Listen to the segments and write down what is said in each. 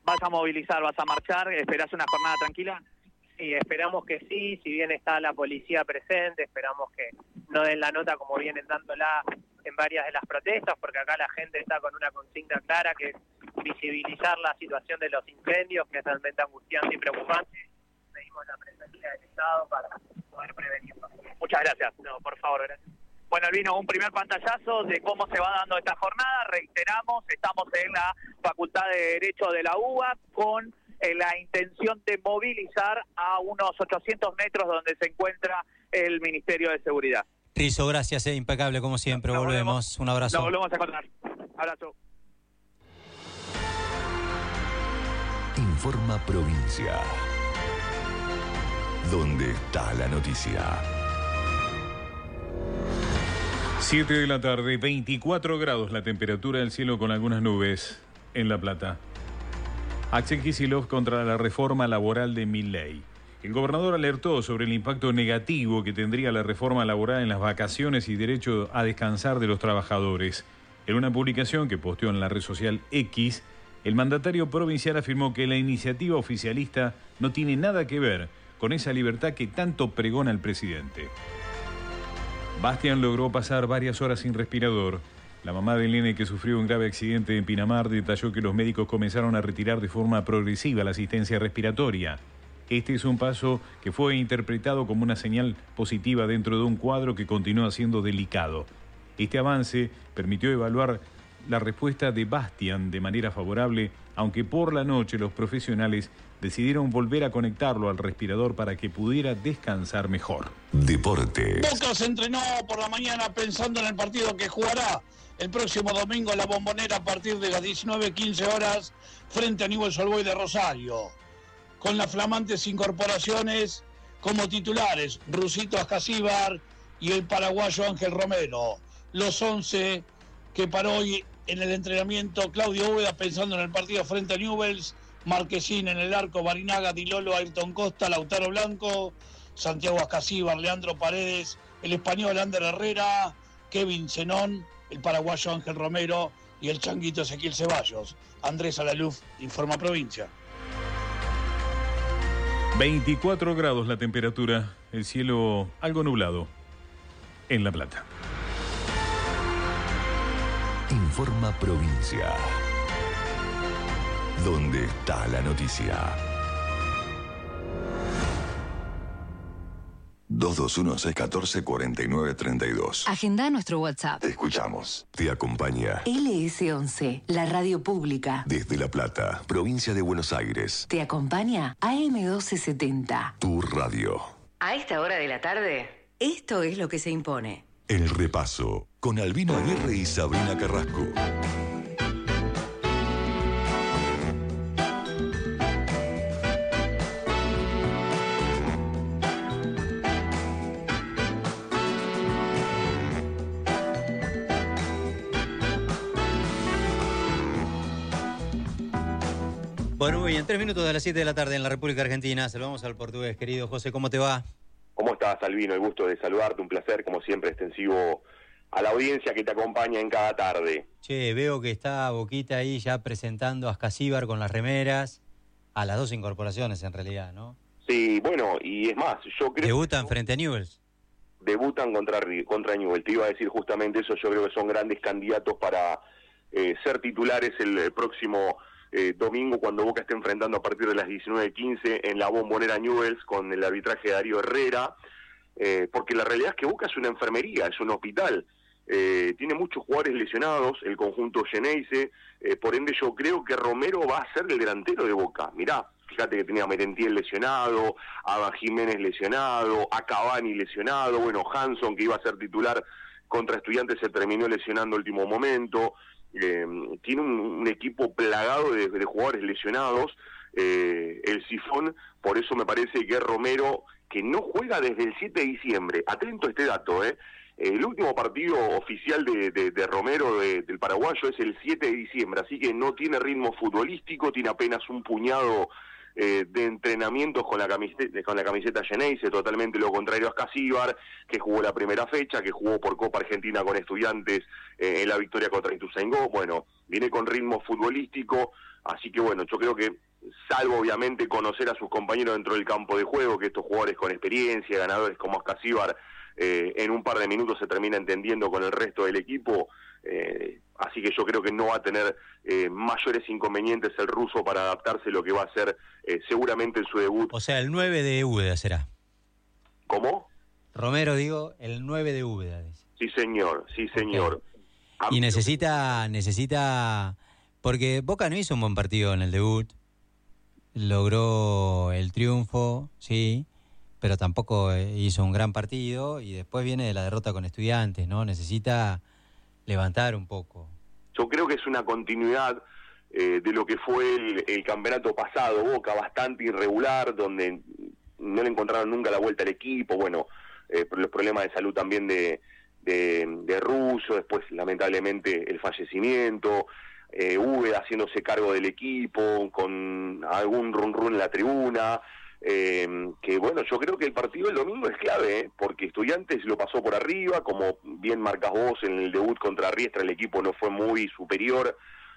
¿Vas a movilizar, vas a marchar? ¿Esperás una jornada tranquila? Sí, esperamos que sí, si bien está la policía presente, esperamos que no den la nota como vienen dándola en varias de las protestas, porque acá la gente está con una consigna clara, que es visibilizar la situación de los incendios, que es realmente angustiante y preocupante. Pedimos la presencia del Estado para poder prevenirlo. Muchas gracias. No, por favor, gracias. Bueno, Albino, un primer pantallazo de cómo se va dando esta jornada. Reiteramos, estamos en la Facultad de Derecho de la UBA con la intención de movilizar a unos 800 metros donde se encuentra el Ministerio de Seguridad. Rizo, gracias, impecable como siempre. Volvemos. Un abrazo. Nos volvemos a encontrar. Abrazo. Informa Provincia. ¿Dónde está la noticia? 7 de la tarde, 24 grados la temperatura del cielo con algunas nubes en La Plata. Axel Kicillof contra la reforma laboral de Milei. El gobernador alertó sobre el impacto negativo que tendría la reforma laboral en las vacaciones y derecho a descansar de los trabajadores. En una publicación que posteó en la red social X, el mandatario provincial afirmó que la iniciativa oficialista no tiene nada que ver con esa libertad que tanto pregona el presidente. Bastian logró pasar varias horas sin respirador. La mamá del nene que sufrió un grave accidente en Pinamar detalló que los médicos comenzaron a retirar de forma progresiva la asistencia respiratoria. Este es un paso que fue interpretado como una señal positiva dentro de un cuadro que continúa siendo delicado. Este avance permitió evaluar la respuesta de Bastian de manera favorable, aunque por la noche los profesionales decidieron volver a conectarlo al respirador para que pudiera descansar mejor. Deportes. Boca se entrenó por la mañana pensando en el partido que jugará el próximo domingo en la Bombonera a partir de las 19:15 horas frente a Newell's Old Boys de Rosario, con las flamantes incorporaciones como titulares Rusito Ascasíbar y el paraguayo Ángel Romero. Los 11 que paró hoy en el entrenamiento Claudio Úbeda pensando en el partido frente a Newell's: Marquesín en el arco, Barinaga, Dilolo, Ayrton Costa, Lautaro Blanco, Santiago Ascasíbar, Leandro Paredes, el español Ander Herrera, Kevin Zenón, el paraguayo Ángel Romero y el changuito Ezequiel Ceballos. Andrés Alaluf, Informa Provincia. 24 grados la temperatura, el cielo algo nublado en La Plata. Informa Provincia. ¿Dónde está la noticia? 221-614-4932. Agenda nuestro WhatsApp. Te escuchamos. Te acompaña LS11, la radio pública. desde La Plata, provincia de Buenos Aires. Te acompaña AM1270. Tu radio. A esta hora de la tarde, esto es lo que se impone. El repaso con Albino Aguirre y Sabrina Carrasco. Bueno, muy bien, 3 minutos de las 7 de la tarde en la República Argentina. Saludamos al portugués, querido José, ¿cómo te va? ¿Cómo estás, Albino? El gusto de saludarte, un placer, como siempre, extensivo a la audiencia que te acompaña en cada tarde. Che, veo que está Boquita ahí ya presentando a Ascasíbar con las remeras, a las dos incorporaciones en realidad, ¿no? Sí, bueno, y es más, yo creo... Debutan frente a Newell's. Debutan contra Newell's, te iba a decir justamente eso. Yo creo que son grandes candidatos para ser titulares el próximo domingo, cuando Boca esté enfrentando a partir de las 19:15 en la Bombonera Newell's con el arbitraje de Darío Herrera, porque la realidad es que Boca es una enfermería, es un hospital, tiene muchos jugadores lesionados, el conjunto Geneise, por ende yo creo que Romero va a ser el delantero de Boca. Mirá, fíjate que tenía a Merentiel lesionado, a Jiménez lesionado, a Cavani lesionado, bueno, Hanson, que iba a ser titular contra Estudiantes, se terminó lesionando al último momento. Tiene un equipo plagado de jugadores lesionados, el Sifón. Por eso me parece que Romero, que no juega desde el 7 de diciembre, atento a este dato, el último partido oficial de Romero, del paraguayo, es el 7 de diciembre, así que no tiene ritmo futbolístico, tiene apenas un puñado de entrenamientos con la camiseta Xeneize, totalmente lo contrario a Ascasíbar, que jugó la primera fecha, que jugó por Copa Argentina con Estudiantes en la victoria contra Ituzaingó. Bueno, viene con ritmo futbolístico, así que bueno, yo creo que, salvo obviamente conocer a sus compañeros dentro del campo de juego, que estos jugadores con experiencia, ganadores como Ascasíbar, en un par de minutos se termina entendiendo con el resto del equipo, así que yo creo que no va a tener mayores inconvenientes el ruso para adaptarse a lo que va a ser seguramente en su debut. O sea, el 9 de Úbeda será. ¿Cómo? Romero, digo, el 9 de Úbeda. Sí, señor, sí, señor. Okay. Y necesita, porque Boca no hizo un buen partido en el debut, logró el triunfo, sí, pero tampoco hizo un gran partido, y después viene de la derrota con Estudiantes, ¿no? Necesita levantar un poco. Yo creo que es una continuidad de lo que fue el campeonato pasado, Boca bastante irregular, donde no le encontraron nunca la vuelta al equipo, bueno, los problemas de salud también de Russo, después lamentablemente el fallecimiento, Úbeda haciéndose cargo del equipo, con algún run en la tribuna, que bueno, yo creo que el partido del domingo es clave, porque Estudiantes lo pasó por arriba, como bien marcas vos en el debut contra Riestra, el equipo no fue muy superior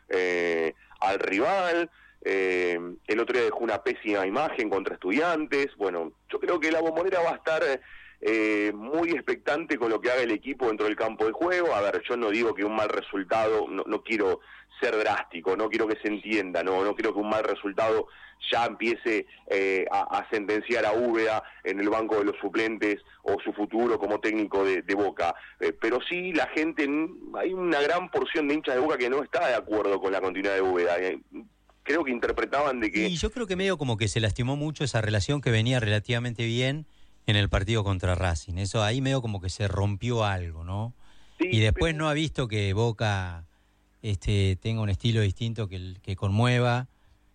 al rival, el otro día dejó una pésima imagen contra Estudiantes. Bueno, yo creo que la Bombonera va a estar muy expectante con lo que haga el equipo dentro del campo de juego. A ver, yo no digo que un mal resultado, no quiero ser drástico, no quiero que se entienda, no creo que un mal resultado ya empiece a sentenciar a Úbeda en el banco de los suplentes o su futuro como técnico de Boca, pero sí la gente, hay una gran porción de hinchas de Boca que no está de acuerdo con la continuidad de Úbeda. Creo que interpretaban de que... Y yo creo que medio como que se lastimó mucho esa relación que venía relativamente bien en el partido contra Racing. Eso ahí medio como que se rompió algo, ¿no? Sí, y después no ha visto que Boca tenga un estilo distinto que conmueva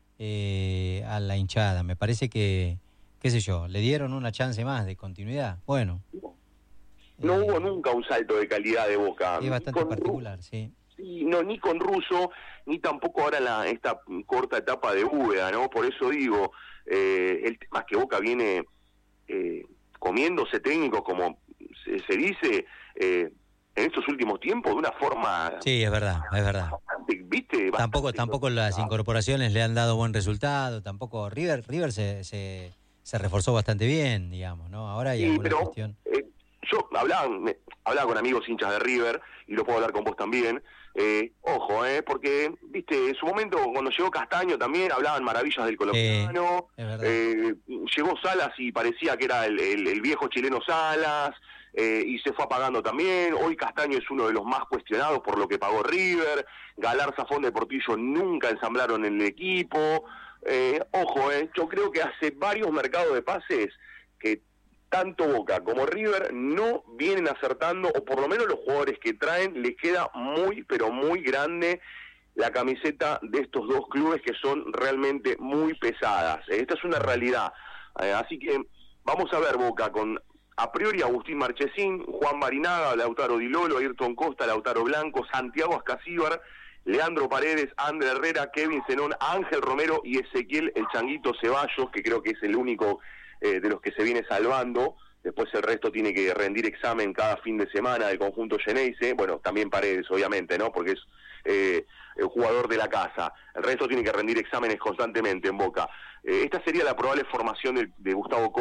a la hinchada. Me parece que, qué sé yo, le dieron una chance más de continuidad. Bueno. No hubo nunca un salto de calidad de Boca. Es bastante particular, sí. Sí, no, ni con Russo, ni tampoco ahora esta corta etapa de Úbeda, ¿no? Por eso digo, el tema es que Boca viene comiéndose técnicos, como se dice, en estos últimos tiempos, de una forma... Sí, es verdad. ¿Viste? Tampoco las incorporaciones le han dado buen resultado, tampoco River se reforzó bastante bien, digamos, ¿no? Ahora hay alguna cuestión... Yo hablaba con amigos hinchas de River, y lo puedo hablar con vos también. Ojo, porque, viste, en su momento, cuando llegó Castaño también hablaban maravillas del colombiano. Llegó Salas y parecía que era el viejo chileno Salas, y se fue apagando también. Hoy Castaño es uno de los más cuestionados por lo que pagó River. Galarza, Fonda y Portillo nunca ensamblaron en el equipo. Ojo, yo creo que hace varios mercados de pases que tanto Boca como River no vienen acertando, o por lo menos los jugadores que traen les queda muy, pero muy grande la camiseta de estos dos clubes, que son realmente muy pesadas. Esta es una realidad. Así que vamos a ver Boca con, a priori, Agustín Marchesín, Juan Barinaga, Lautaro Di Lolo, Ayrton Costa, Lautaro Blanco, Santiago Ascasíbar, Leandro Paredes, Ander Herrera, Kevin Zenón, Ángel Romero y Ezequiel El Changuito Ceballos, que creo que es el único de los que se viene salvando. Después el resto tiene que rendir examen cada fin de semana del conjunto Xeneize. Bueno, también Paredes, obviamente, ¿no? Porque es el jugador de la casa. El resto tiene que rendir exámenes constantemente en Boca. Esta sería la probable formación de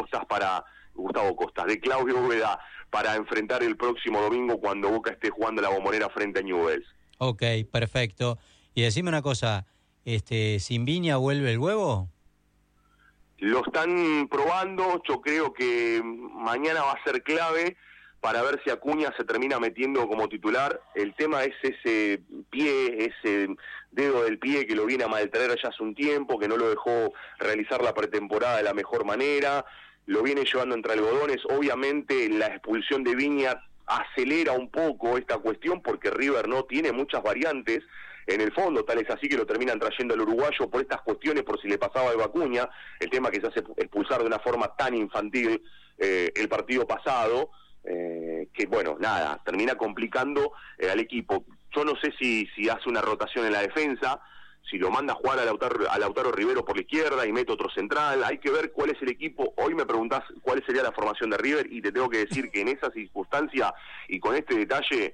de Claudio Úbeda, para enfrentar el próximo domingo cuando Boca esté jugando la Bombonera frente a Newell's. Ok, perfecto. Y decime una cosa, ¿sin Viña vuelve el huevo? Lo están probando, yo creo que mañana va a ser clave para ver si Acuña se termina metiendo como titular. El tema es ese pie, ese dedo del pie que lo viene a maltraer ya hace un tiempo, que no lo dejó realizar la pretemporada de la mejor manera, lo viene llevando entre algodones. Obviamente la expulsión de Viña acelera un poco esta cuestión, porque River no tiene muchas variantes en el fondo, tal es así que lo terminan trayendo al uruguayo por estas cuestiones, por si le pasaba algo a Acuña, el tema que se hace expulsar de una forma tan infantil el partido pasado, que bueno, nada, termina complicando al equipo. Yo no sé si hace una rotación en la defensa, si lo manda a jugar a Lautaro Rivero por la izquierda y mete otro central. Hay que ver cuál es el equipo. Hoy me preguntás cuál sería la formación de River y te tengo que decir que en esa circunstancia y con este detalle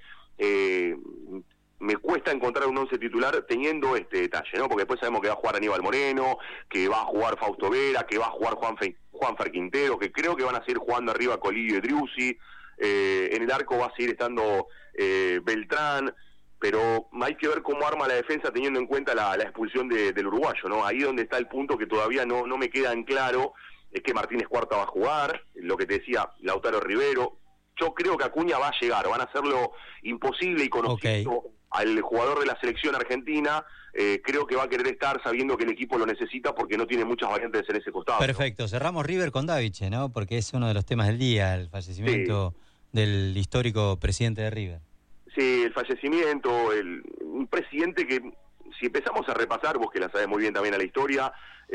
me cuesta encontrar un 11 titular teniendo este detalle, ¿no? Porque después sabemos que va a jugar Aníbal Moreno, que va a jugar Fausto Vera, que va a jugar Juanfer Quintero, que creo que van a seguir jugando arriba Colidio y Driussi. En el arco va a seguir estando Beltrán, pero hay que ver cómo arma la defensa teniendo en cuenta la expulsión del uruguayo, ¿no? Ahí donde está el punto que todavía no me queda en claro, es que Martínez Cuarta va a jugar, lo que te decía Lautaro Rivero. Yo creo que Acuña va a llegar, van a hacerlo imposible y conociendo al jugador de la selección argentina, creo que va a querer estar sabiendo que el equipo lo necesita porque no tiene muchas variantes en ese costado. Perfecto, ¿no? Cerramos River con Daviche, ¿no? Porque es uno de los temas del día, el fallecimiento del histórico presidente de River. Sí, el fallecimiento, un presidente que, si empezamos a repasar, vos que la sabés muy bien también a la historia,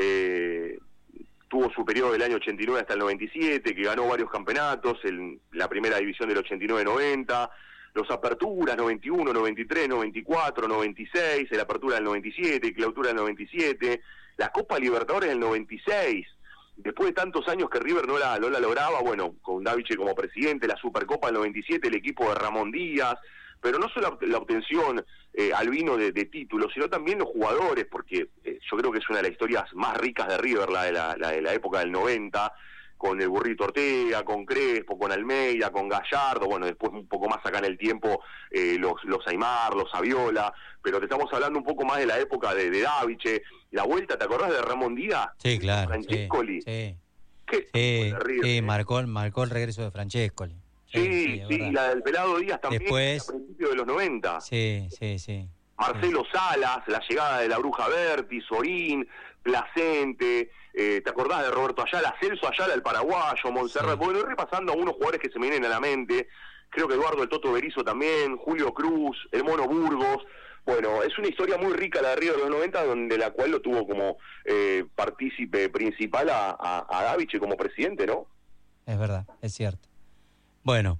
tuvo su periodo del año 89 hasta el 97, que ganó varios campeonatos, la primera división del 89-90, los aperturas 91, 93, 94, 96, la apertura del 97, clausura del 97, la Copa Libertadores del 96, después de tantos años que River no la lograba, bueno, con Daviche como presidente, la Supercopa del 97, el equipo de Ramón Díaz, pero no solo la obtención albino de títulos, sino también los jugadores, porque yo creo que es una de las historias más ricas de River, la de la época del 90, con el Burrito Ortega, con Crespo, con Almeida, con Gallardo, bueno, después un poco más acá en el tiempo los Aimar, los Saviola, pero te estamos hablando un poco más de la época de Daviche, la vuelta, ¿te acordás de Ramón Díaz? Sí, claro. Francescoli. Sí. River, marcó el regreso de Francescoli. Sí, y la del Pelado Díaz también, después, a principios de los 90. Sí. Marcelo Salas, la llegada de la Bruja Berti, Sorín, Placente, ¿te acordás de Roberto Ayala? Celso Ayala, el paraguayo, Montserrat. Bueno, voy repasando a unos jugadores que se me vienen a la mente. Creo que Eduardo el Toto Berizzo también, Julio Cruz, el Mono Burgos. Bueno, es una historia muy rica la de Río de los 90, donde la cual lo tuvo como partícipe principal a Daviche como presidente, ¿no? Es verdad, es cierto. Bueno,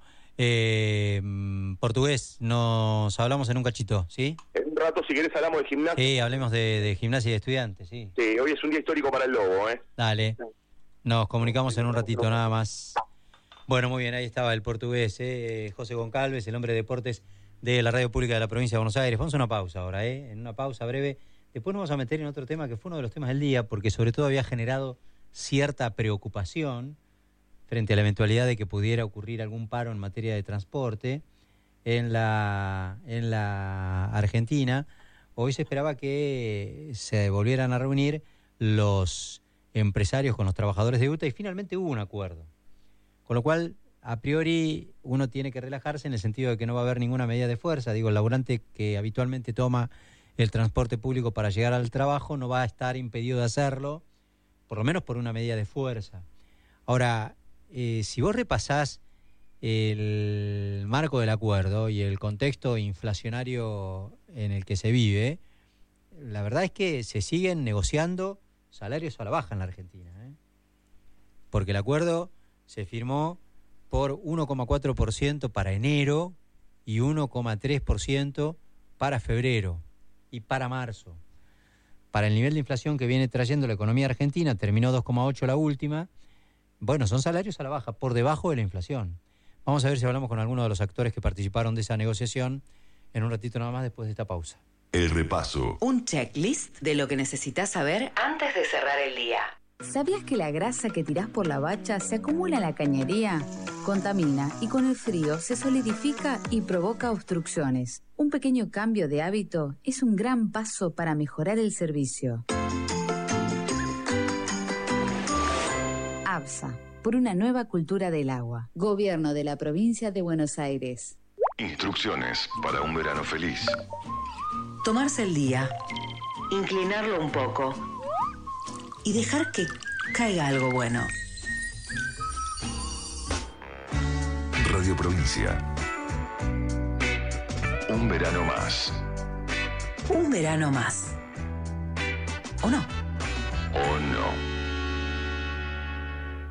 portugués, nos hablamos en un cachito, ¿sí? En un rato, si querés, hablamos de gimnasia. Sí, hablemos de gimnasia y de estudiantes, sí. Sí, hoy es un día histórico para el Lobo, ¿eh? Dale, nos comunicamos en un ratito nada más. Bueno, muy bien, ahí estaba el portugués, José Goncalves, el hombre de deportes de la Radio Pública de la Provincia de Buenos Aires. Vamos a una pausa ahora, en una pausa breve. Después nos vamos a meter en otro tema que fue uno de los temas del día, porque sobre todo había generado cierta preocupación frente a la eventualidad de que pudiera ocurrir algún paro en materia de transporte en la Argentina. Hoy se esperaba que se volvieran a reunir los empresarios con los trabajadores de UTA y finalmente hubo un acuerdo. Con lo cual, a priori, uno tiene que relajarse en el sentido de que no va a haber ninguna medida de fuerza. Digo, el laburante que habitualmente toma el transporte público para llegar al trabajo no va a estar impedido de hacerlo, por lo menos por una medida de fuerza. Ahora, si vos repasás el marco del acuerdo y el contexto inflacionario en el que se vive, la verdad es que se siguen negociando salarios a la baja en la Argentina, porque el acuerdo se firmó por 1,4% para enero y 1,3% para febrero y para marzo. Para el nivel de inflación que viene trayendo la economía argentina, terminó 2,8 la última. Bueno, son salarios a la baja, por debajo de la inflación. Vamos a ver si hablamos con alguno de los actores que participaron de esa negociación en un ratito nada más después de esta pausa. El repaso. Un checklist de lo que necesitas saber antes de cerrar el día. ¿Sabías que la grasa que tirás por la bacha se acumula en la cañería? Contamina y con el frío se solidifica y provoca obstrucciones. Un pequeño cambio de hábito es un gran paso para mejorar el servicio. ABSA, por una nueva cultura del agua. Gobierno de la Provincia de Buenos Aires. Instrucciones para un verano feliz. Tomarse el día, inclinarlo un poco y dejar que caiga algo bueno. Radio Provincia. Un verano más. Un verano más. ¿O no? ¿O no?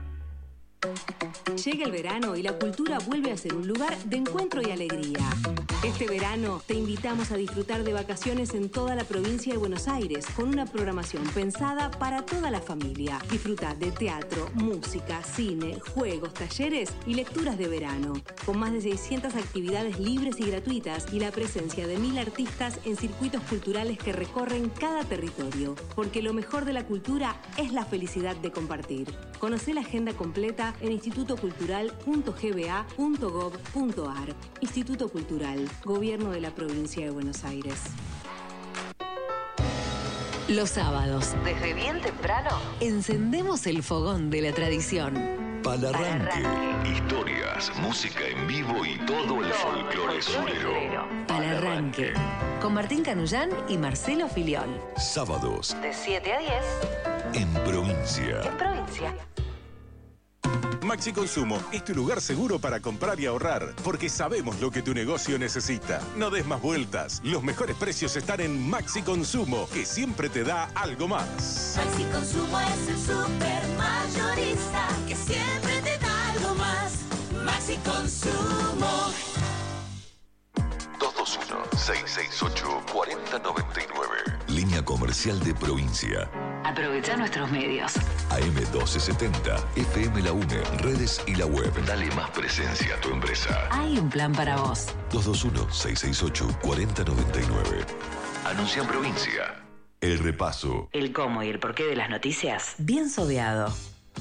Llega el verano y la cultura vuelve a ser un lugar de encuentro y alegría. Este verano te invitamos a disfrutar de vacaciones en toda la provincia de Buenos Aires con una programación pensada para toda la familia. Disfruta de teatro, música, cine, juegos, talleres y lecturas de verano, con más de 600 actividades libres y gratuitas y la presencia de 1000 artistas en circuitos culturales que recorren cada territorio, porque lo mejor de la cultura es la felicidad de compartir. Conocé la agenda completa en institutocultural.gba.gov.ar. Instituto Cultural, Gobierno de la Provincia de Buenos Aires. Los sábados, desde bien temprano, encendemos el fogón de la tradición. Palarranque. Historias, música en vivo y todo el folclore surero. Palarranque. Con Martín Canullán y Marcelo Filiol. Sábados, De 7 a 10, en provincia. en provincia. Maxi Consumo es tu lugar seguro para comprar y ahorrar, porque sabemos lo que tu negocio necesita. No des más vueltas. Los mejores precios están en Maxi Consumo, que siempre te da algo más. Maxi Consumo es el super mayorista que siempre te da algo más. Maxi Consumo. 221-668-4099. Línea comercial de provincia. Aprovecha nuestros medios. AM1270, FM La UNE, redes y la web. Dale más presencia a tu empresa. Hay un plan para vos. 221-668-4099. Anuncia en provincia. El repaso. El cómo y el porqué de las noticias, bien sobeado.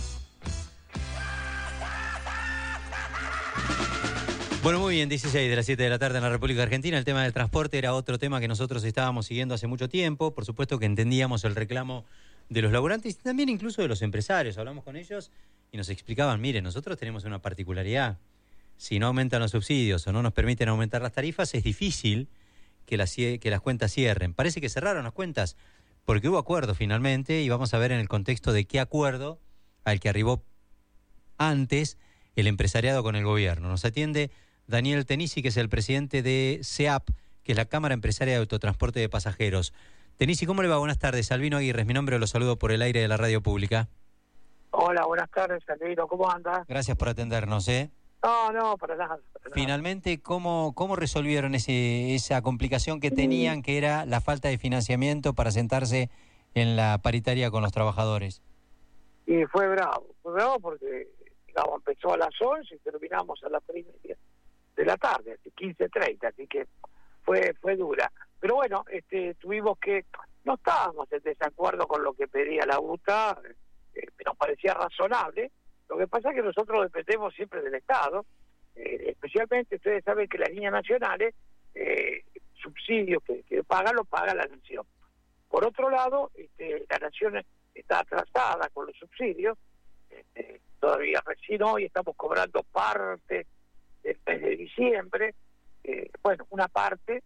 Bueno, muy bien, 16 de las 7 de la tarde en la República Argentina. El tema del transporte era otro tema que nosotros estábamos siguiendo hace mucho tiempo. Por supuesto que entendíamos el reclamo de los laburantes y también incluso de los empresarios. Hablamos con ellos y nos explicaban, mire, nosotros tenemos una particularidad. Si no aumentan los subsidios o no nos permiten aumentar las tarifas, es difícil que las cuentas cierren. Parece que cerraron las cuentas porque hubo acuerdo finalmente y vamos a ver en el contexto de qué acuerdo al que arribó antes el empresariado con el gobierno. Nos atiende Daniel Tenisi, que es el presidente de CEAP, que es la Cámara Empresaria de Autotransporte de Pasajeros. Tenisi, ¿cómo le va? Buenas tardes. Albino Aguirre, mi nombre, lo saludo por el aire de la radio pública. Hola, buenas tardes, Albino, ¿cómo andas? Gracias por atendernos, No, para nada. Finalmente, ¿cómo resolvieron esa complicación que tenían, que era la falta de financiamiento para sentarse en la paritaria con los trabajadores? Y fue bravo porque, digamos, empezó a las 11 y terminamos a las 3:30 de la tarde, 15:30, así que fue dura. Pero bueno, tuvimos que, no estábamos en desacuerdo con lo que pedía la UTA, nos parecía razonable. Lo que pasa es que nosotros dependemos siempre del Estado, especialmente ustedes saben que las líneas nacionales, subsidios que pagan, los paga la Nación. Por otro lado, la Nación está atrasada con los subsidios, todavía recién hoy estamos cobrando parte del mes de diciembre, una parte,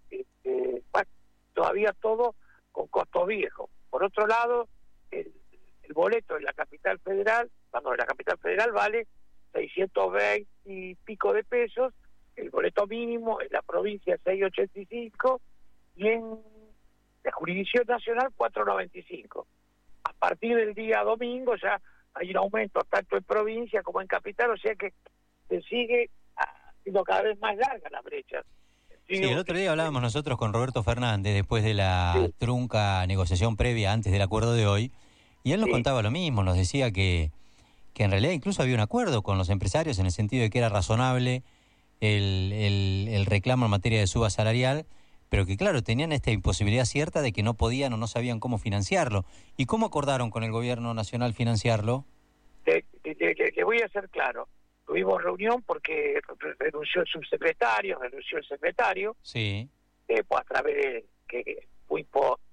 todavía todo con costo viejo. Por otro lado, el boleto en la capital federal, cuando en la capital federal vale 620 y pico de pesos, el boleto mínimo en la provincia 685 y en la jurisdicción nacional 495. A partir del día domingo ya hay un aumento tanto en provincia como en capital, o sea que se sigue haciendo cada vez más larga la brecha. Sí, el otro día hablábamos nosotros con Roberto Fernández después de la trunca negociación previa antes del acuerdo de hoy, y él nos contaba lo mismo, nos decía que en realidad incluso había un acuerdo con los empresarios en el sentido de que era razonable el reclamo en materia de suba salarial, pero que claro, tenían esta imposibilidad cierta de que no podían o no sabían cómo financiarlo. ¿Y cómo acordaron con el gobierno nacional financiarlo? Que voy a ser claro. Tuvimos reunión porque renunció el subsecretario, renunció el secretario. Sí. Pues a través de que fui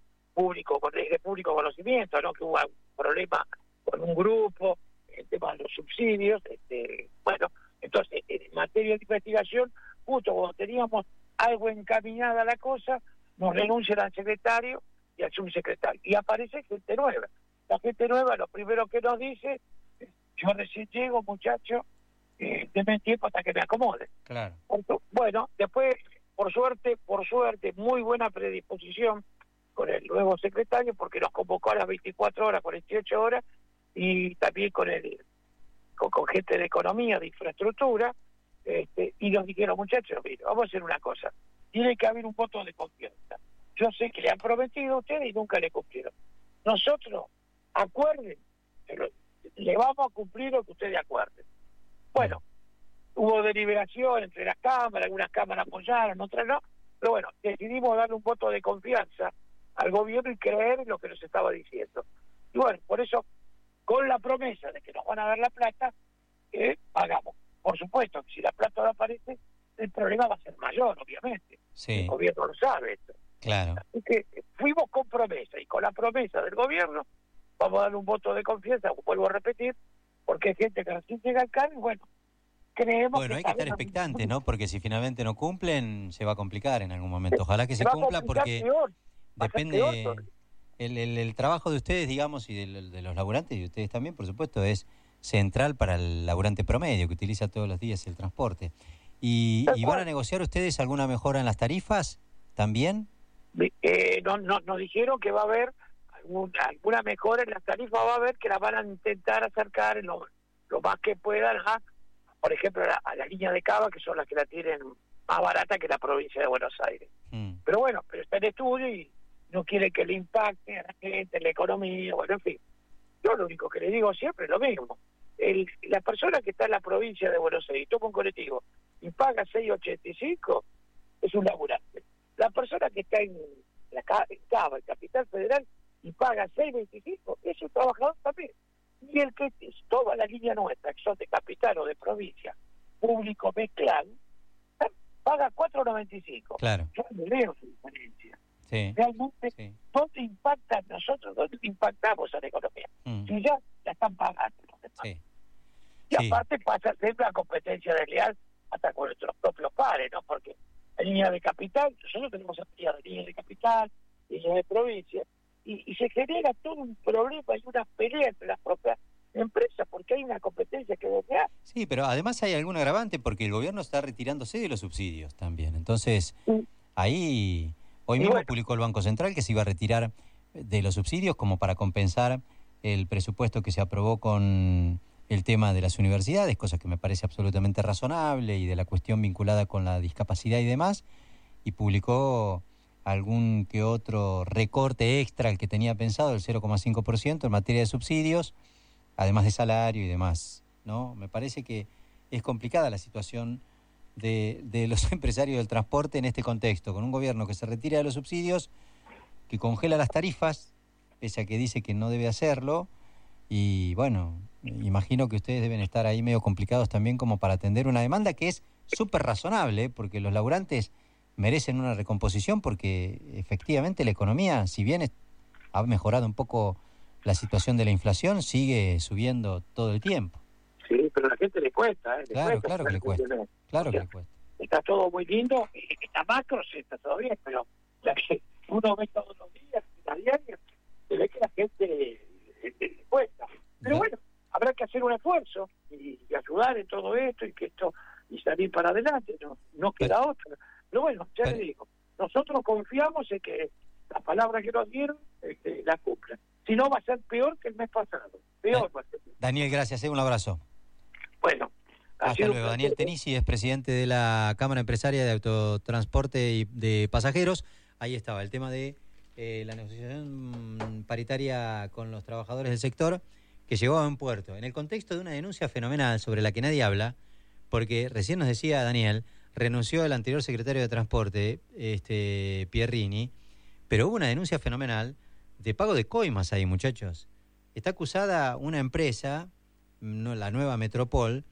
de público conocimiento, ¿no? Que hubo un problema con un grupo, el tema de los subsidios. Entonces, en materia de investigación, justo cuando teníamos algo encaminada la cosa, nos renuncian al secretario y al subsecretario. Y aparece gente nueva. La gente nueva lo primero que nos dice es: yo recién llego, muchacho, denme tiempo hasta que me acomode. Claro. Bueno, después, por suerte, muy buena predisposición con el nuevo secretario, porque nos convocó a las 24 horas, 48 horas, y también con gente de economía, de infraestructura, y nos dijeron: muchachos, mire, vamos a hacer una cosa. tiene que haber un voto de confianza. Yo sé que le han prometido a ustedes y nunca le cumplieron. Nosotros, acuerden, pero le vamos a cumplir lo que ustedes acuerden. Bueno, hubo deliberación entre las cámaras, algunas cámaras apoyaron, otras no, pero bueno, decidimos darle un voto de confianza al gobierno y creer en lo que nos estaba diciendo. Y bueno, por eso, con la promesa de que nos van a dar la plata, pagamos. Por supuesto que si la plata no aparece, el problema va a ser mayor, obviamente. Sí. El gobierno lo sabe esto. Claro. Así que fuimos con promesa, y con la promesa del gobierno vamos a darle un voto de confianza, vuelvo a repetir, porque hay gente que recién llega al cargo y bueno, creemos Bueno, hay que estar expectantes, ¿no? Porque si finalmente no cumplen, se va a complicar en algún momento. Ojalá que se cumpla porque depende... El trabajo de ustedes, digamos, y de los laburantes, y de ustedes también, por supuesto, es central para el laburante promedio que utiliza todos los días el transporte. ¿Y van a negociar ustedes alguna mejora en las tarifas también? Nos dijeron que va a haber alguna mejora en las tarifas, va a haber que las van a intentar acercar lo más que puedan, por ejemplo, a la línea de Cava, que son las que la tienen más barata que la provincia de Buenos Aires. Pero bueno, pero está en estudio y no quiere que le impacte a la gente, la economía, bueno, en fin. Yo lo único que le digo siempre es lo mismo. La persona que está en la provincia de Buenos Aires, toma un colectivo y paga 6.85, es un laburante. La persona que está en Cava, en Capital Federal, y paga 6.25, es un trabajador también. Y el que toda la línea nuestra, que son de capital o de provincia, público mezclado, paga 4.95. Claro. Yo no veo su diferencia. Sí. Realmente, ¿dónde impacta nosotros? ¿Dónde impactamos a la economía? Si ya la están pagando los demás. Sí. Y aparte pasa a ser una competencia desleal hasta con nuestros propios pares, ¿no? Porque en línea de capital, nosotros tenemos actividad de línea de capital, línea de provincia, y se genera todo un problema y una pelea entre las propias empresas porque hay una competencia que desleal. Sí, pero además hay algún agravante porque el gobierno está retirándose de los subsidios también. Entonces, ahí... Hoy mismo publicó el Banco Central que se iba a retirar de los subsidios como para compensar el presupuesto que se aprobó con el tema de las universidades, cosa que me parece absolutamente razonable, y de la cuestión vinculada con la discapacidad y demás, y publicó algún que otro recorte extra al que tenía pensado, el 0,5% en materia de subsidios, además de salario y demás, ¿no? Me parece que es complicada la situación de los empresarios del transporte en este contexto, con un gobierno que se retira de los subsidios, que congela las tarifas, pese a que dice que no debe hacerlo, y bueno, imagino que ustedes deben estar ahí medio complicados también como para atender una demanda que es súper razonable, porque los laburantes merecen una recomposición, porque efectivamente la economía, si bien ha mejorado un poco la situación de la inflación, sigue subiendo todo el tiempo. Sí, pero a la gente le cuesta, Claro que le cuesta. Claro que le cuesta. Está todo muy lindo, está macro, sí, está todo bien, pero la que uno ve todos los días, a diario, se ve que la gente le cuesta. Pero bueno, habrá que hacer un esfuerzo y ayudar en todo esto y salir para adelante, no queda otra. Pero bueno, ya le digo, nosotros confiamos en que la palabra que nos dieron la cumplan. Si no, va a ser peor que el mes pasado. Peor va a ser. Daniel, gracias, un abrazo. Bueno. Hasta luego. Daniel Tenisi es presidente de la Cámara Empresaria de Autotransporte y de Pasajeros. Ahí estaba el tema de la negociación paritaria con los trabajadores del sector que llegó a buen puerto, en el contexto de una denuncia fenomenal sobre la que nadie habla, porque recién nos decía Daniel, renunció el anterior secretario de Transporte, Pierrini, pero hubo una denuncia fenomenal de pago de coimas ahí, muchachos. Está acusada una empresa, la Nueva Metropol,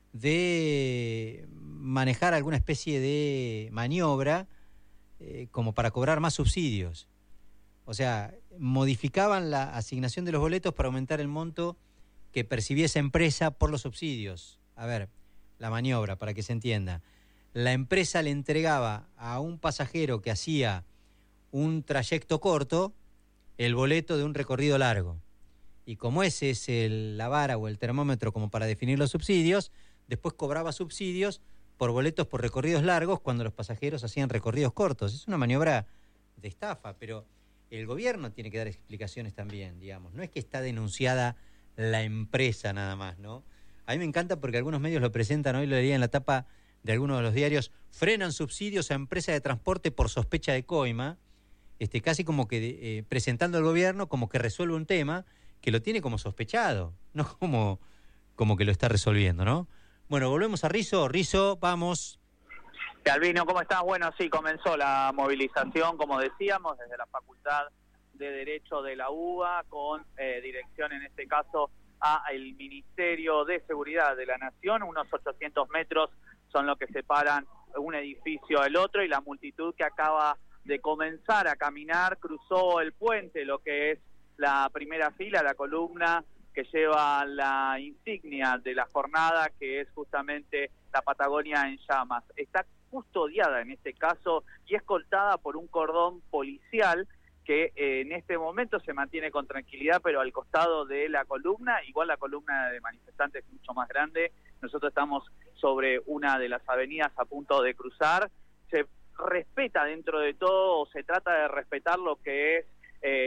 de manejar alguna especie de maniobra como para cobrar más subsidios. O sea, modificaban la asignación de los boletos para aumentar el monto que percibía esa empresa por los subsidios. A ver, la maniobra, para que se entienda. La empresa le entregaba a un pasajero que hacía un trayecto corto el boleto de un recorrido largo. Y como ese es la vara o el termómetro como para definir los subsidios, después cobraba subsidios por boletos por recorridos largos cuando los pasajeros hacían recorridos cortos. Es una maniobra de estafa, pero el gobierno tiene que dar explicaciones también, digamos. No es que está denunciada la empresa nada más, ¿no? A mí me encanta porque algunos medios lo presentan, hoy lo leía en la tapa de algunos de los diarios, frenan subsidios a empresas de transporte por sospecha de coima, casi como que presentando al gobierno como que resuelve un tema que lo tiene como sospechado, no como que lo está resolviendo, ¿no? Bueno, volvemos a Rizo. Rizo, vamos. Albino, ¿cómo estás? Bueno, sí, comenzó la movilización, como decíamos, desde la Facultad de Derecho de la UBA, con dirección en este caso al Ministerio de Seguridad de la Nación. Unos 800 metros son los que separan un edificio del otro, y la multitud que acaba de comenzar a caminar cruzó el puente, lo que es la primera fila, la columna que lleva la insignia de la jornada, que es justamente la Patagonia en llamas. Está custodiada en este caso y escoltada por un cordón policial que en este momento se mantiene con tranquilidad, pero al costado de la columna. Igual la columna de manifestantes es mucho más grande. Nosotros estamos sobre una de las avenidas a punto de cruzar. Se respeta dentro de todo, o se trata de respetar lo que es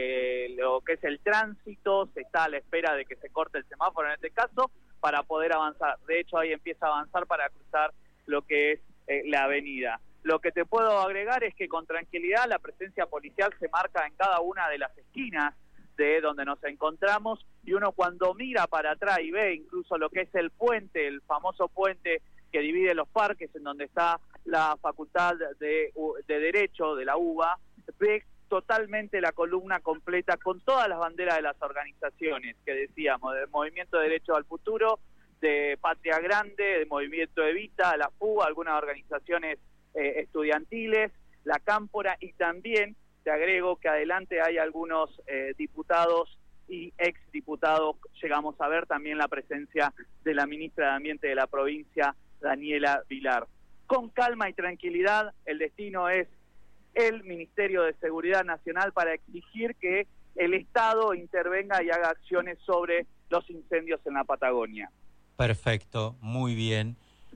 el tránsito. Se está a la espera de que se corte el semáforo en este caso para poder avanzar. De hecho, ahí empieza a avanzar para cruzar lo que es la avenida. Lo que te puedo agregar es que con tranquilidad la presencia policial se marca en cada una de las esquinas de donde nos encontramos, y uno cuando mira para atrás y ve incluso lo que es el puente, el famoso puente que divide los parques, en donde está la Facultad de Derecho de la UBA, ve totalmente la columna completa con todas las banderas de las organizaciones que decíamos, del Movimiento de Derecho al Futuro, de Patria Grande, de Movimiento Evita, la FUBA, algunas organizaciones estudiantiles, la Cámpora, y también te agrego que adelante hay algunos diputados y exdiputados. Llegamos a ver también la presencia de la ministra de Ambiente de la provincia, Daniela Vilar. Con calma y tranquilidad, el destino es el Ministerio de Seguridad Nacional para exigir que el Estado intervenga y haga acciones sobre los incendios en la Patagonia. Perfecto, muy bien.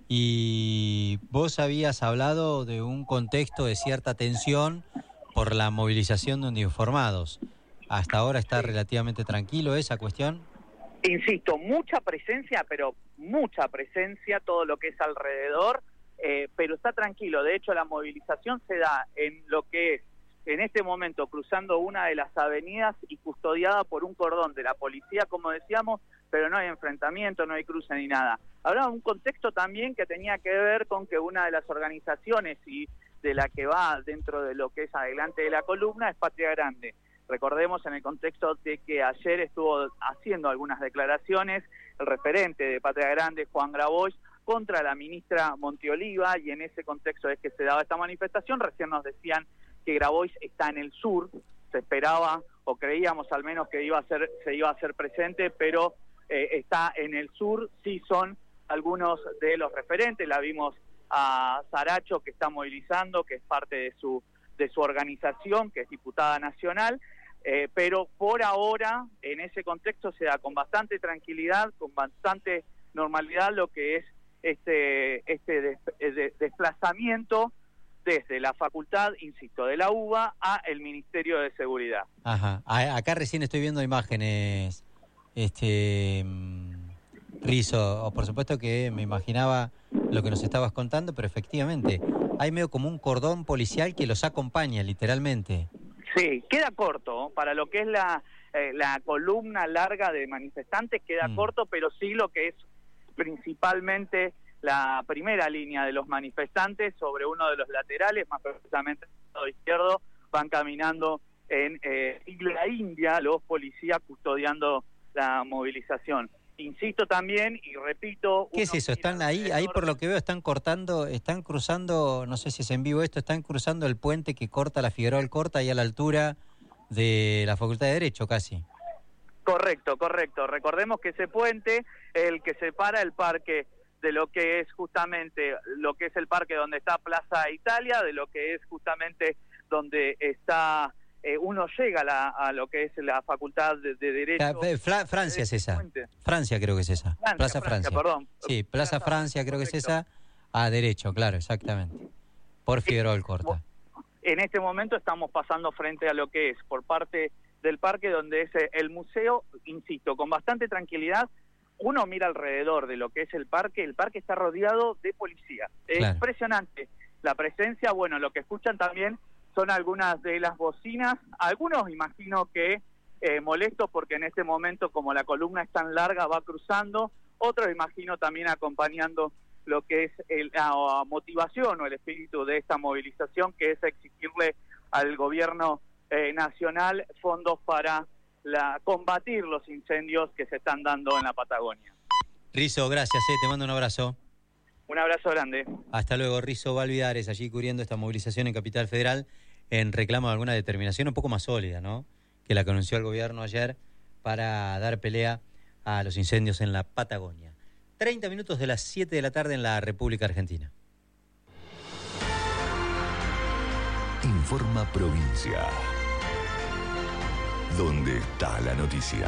Y vos habías hablado de un contexto de cierta tensión por la movilización de uniformados. ¿Hasta ahora está relativamente tranquilo esa cuestión? Insisto, mucha presencia, pero mucha presencia, todo lo que es alrededor, pero está tranquilo. De hecho, la movilización se da en lo que es, en este momento, cruzando una de las avenidas y custodiada por un cordón de la policía, como decíamos, pero no hay enfrentamiento, no hay cruce ni nada. Hablaba de un contexto también que tenía que ver con que una de las organizaciones y de la que va dentro de lo que es adelante de la columna es Patria Grande. Recordemos en el contexto de que ayer estuvo haciendo algunas declaraciones el referente de Patria Grande, Juan Grabois, contra la ministra Monteoliva, y en ese contexto es que se daba esta manifestación. Recién nos decían que Grabois está en el sur, se esperaba, o creíamos al menos que se iba a hacer presente, pero está en el sur. Sí son algunos de los referentes, la vimos a Saracho, que está movilizando, que es parte de su organización, que es diputada nacional, pero por ahora en ese contexto se da con bastante tranquilidad, con bastante normalidad lo que es este desplazamiento desde la facultad, insisto, de la UBA a el Ministerio de Seguridad. Ajá. Acá recién estoy viendo imágenes, Rizo, por supuesto que me imaginaba lo que nos estabas contando, pero efectivamente hay medio como un cordón policial que los acompaña literalmente. Sí, queda corto, para lo que es la columna larga de manifestantes queda corto, pero sí lo que es principalmente la primera línea de los manifestantes sobre uno de los laterales, más precisamente el lado izquierdo, van caminando en sigla india los policías custodiando la movilización. Insisto también y repito... ¿Qué es eso? Están ahí por lo que veo están cruzando, no sé si es en vivo esto, están cruzando el puente que corta la Figueroa Alcorta ahí a la altura de la Facultad de Derecho casi. Correcto. Recordemos que ese puente, el que separa el parque de lo que es justamente, lo que es el parque donde está Plaza Italia, de lo que es justamente donde está... uno llega a lo que es la Facultad de Derecho. Francia es esa. Francia creo que es esa. Plaza Francia. Perdón. Sí, Plaza Francia creo que es esa. A Derecho, claro, exactamente. Por Figueroa Alcorta. En este momento estamos pasando frente a lo que es por parte del parque, donde es el museo, insisto, con bastante tranquilidad, uno mira alrededor de lo que es el parque está rodeado de policía. Es impresionante la presencia. Bueno, lo que escuchan también son algunas de las bocinas, algunos imagino que molestos porque en este momento, como la columna es tan larga, va cruzando, otros imagino también acompañando lo que es la motivación o el espíritu de esta movilización, que es exigirle al gobierno nacional fondos para combatir los incendios que se están dando en la Patagonia. Rizo, gracias, te mando un abrazo. Un abrazo grande. Hasta luego. Rizo Valvidares, allí cubriendo esta movilización en Capital Federal en reclamo de alguna determinación un poco más sólida, ¿no?, que la que anunció el gobierno ayer para dar pelea a los incendios en la Patagonia. 30 minutos de las 7 de la tarde en la República Argentina. Informa Provincia. ¿Dónde está la noticia?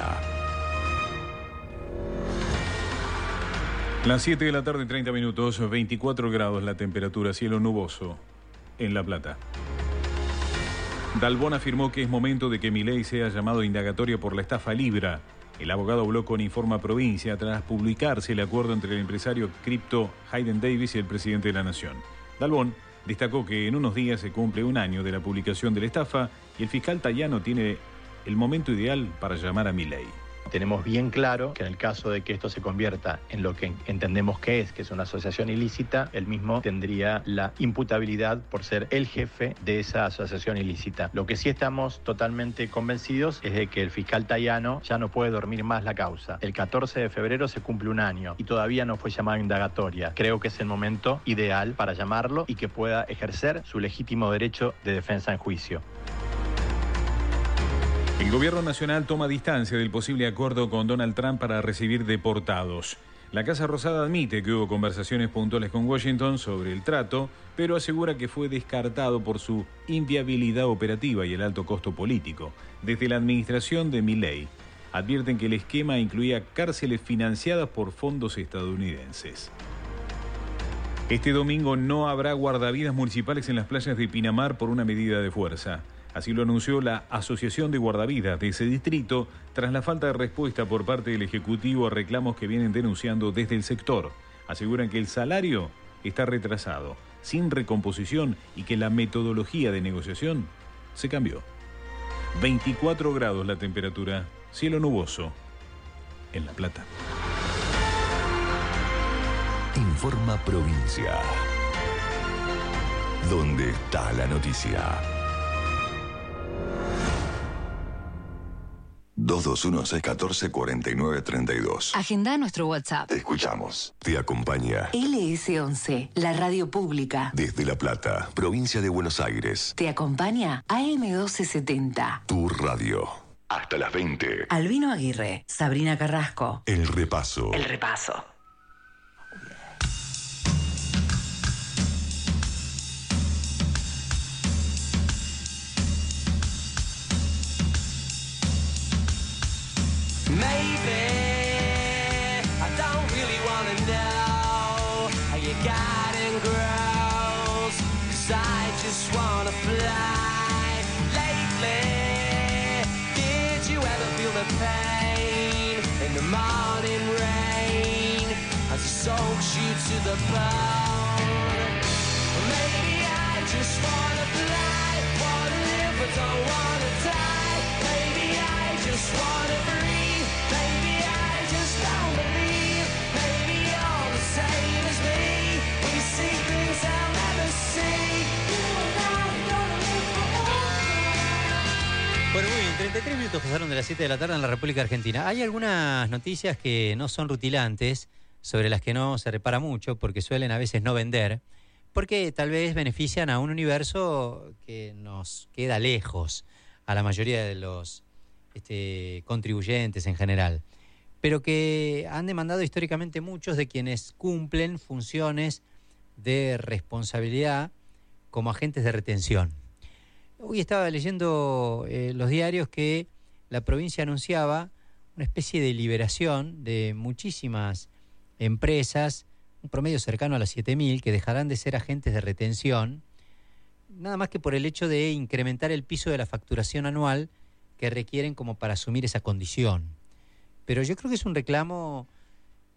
Las 7 de la tarde, 30 minutos, 24 grados la temperatura, cielo nuboso en La Plata. Dalbón afirmó que es momento de que Milei sea llamado a indagatoria por la estafa Libra. El abogado habló con Informa Provincia tras publicarse el acuerdo entre el empresario cripto Hayden Davis y el presidente de la Nación. Dalbón destacó que en unos días se cumple un año de la publicación de la estafa y el fiscal Tayano tiene el momento ideal para llamar a Milei. Tenemos bien claro que en el caso de que esto se convierta en lo que entendemos que es una asociación ilícita, él mismo tendría la imputabilidad por ser el jefe de esa asociación ilícita. Lo que sí estamos totalmente convencidos es de que el fiscal Tayano ya no puede dormir más la causa. El 14 de febrero se cumple un año y todavía no fue llamado a indagatoria. Creo que es el momento ideal para llamarlo y que pueda ejercer su legítimo derecho de defensa en juicio. El gobierno nacional toma distancia del posible acuerdo con Donald Trump para recibir deportados. La Casa Rosada admite que hubo conversaciones puntuales con Washington sobre el trato, pero asegura que fue descartado por su inviabilidad operativa y el alto costo político. Desde la administración de Milei advierten que el esquema incluía cárceles financiadas por fondos estadounidenses. Este domingo no habrá guardavidas municipales en las playas de Pinamar por una medida de fuerza. Así lo anunció la Asociación de Guardavidas de ese distrito tras la falta de respuesta por parte del Ejecutivo a reclamos que vienen denunciando desde el sector. Aseguran que el salario está retrasado, sin recomposición y que la metodología de negociación se cambió. 24 grados la temperatura, cielo nuboso en La Plata. Informa Provincia. ¿Dónde está la noticia? 221-614-4932. Agenda nuestro WhatsApp. Te escuchamos. Te acompaña LS11, la radio pública. desde La Plata, provincia de Buenos Aires. Te acompaña AM1270. Tu radio. Hasta las 20. Albino Aguirre, Sabrina Carrasco. El repaso. El repaso. Maybe I don't really wanna know how your garden grows, 'cause I just wanna fly. Lately, did you ever feel the pain in the morning rain as it soaks you to the bone? Maybe I just wanna fly, wanna live but don't wanna die. Maybe I just wanna breathe. Bueno, muy bien, 33 minutos pasaron de las 7 de la tarde en la República Argentina. Hay algunas noticias que no son rutilantes, sobre las que no se repara mucho, porque suelen a veces no vender, porque tal vez benefician a un universo que nos queda lejos a la mayoría de los contribuyentes en general, pero que han demandado históricamente muchos de quienes cumplen funciones de responsabilidad como agentes de retención. Hoy estaba leyendo los diarios que la provincia anunciaba una especie de liberación de muchísimas empresas, un promedio cercano a las 7.000, que dejarán de ser agentes de retención, nada más que por el hecho de incrementar el piso de la facturación anual que requieren como para asumir esa condición. Pero yo creo que es un reclamo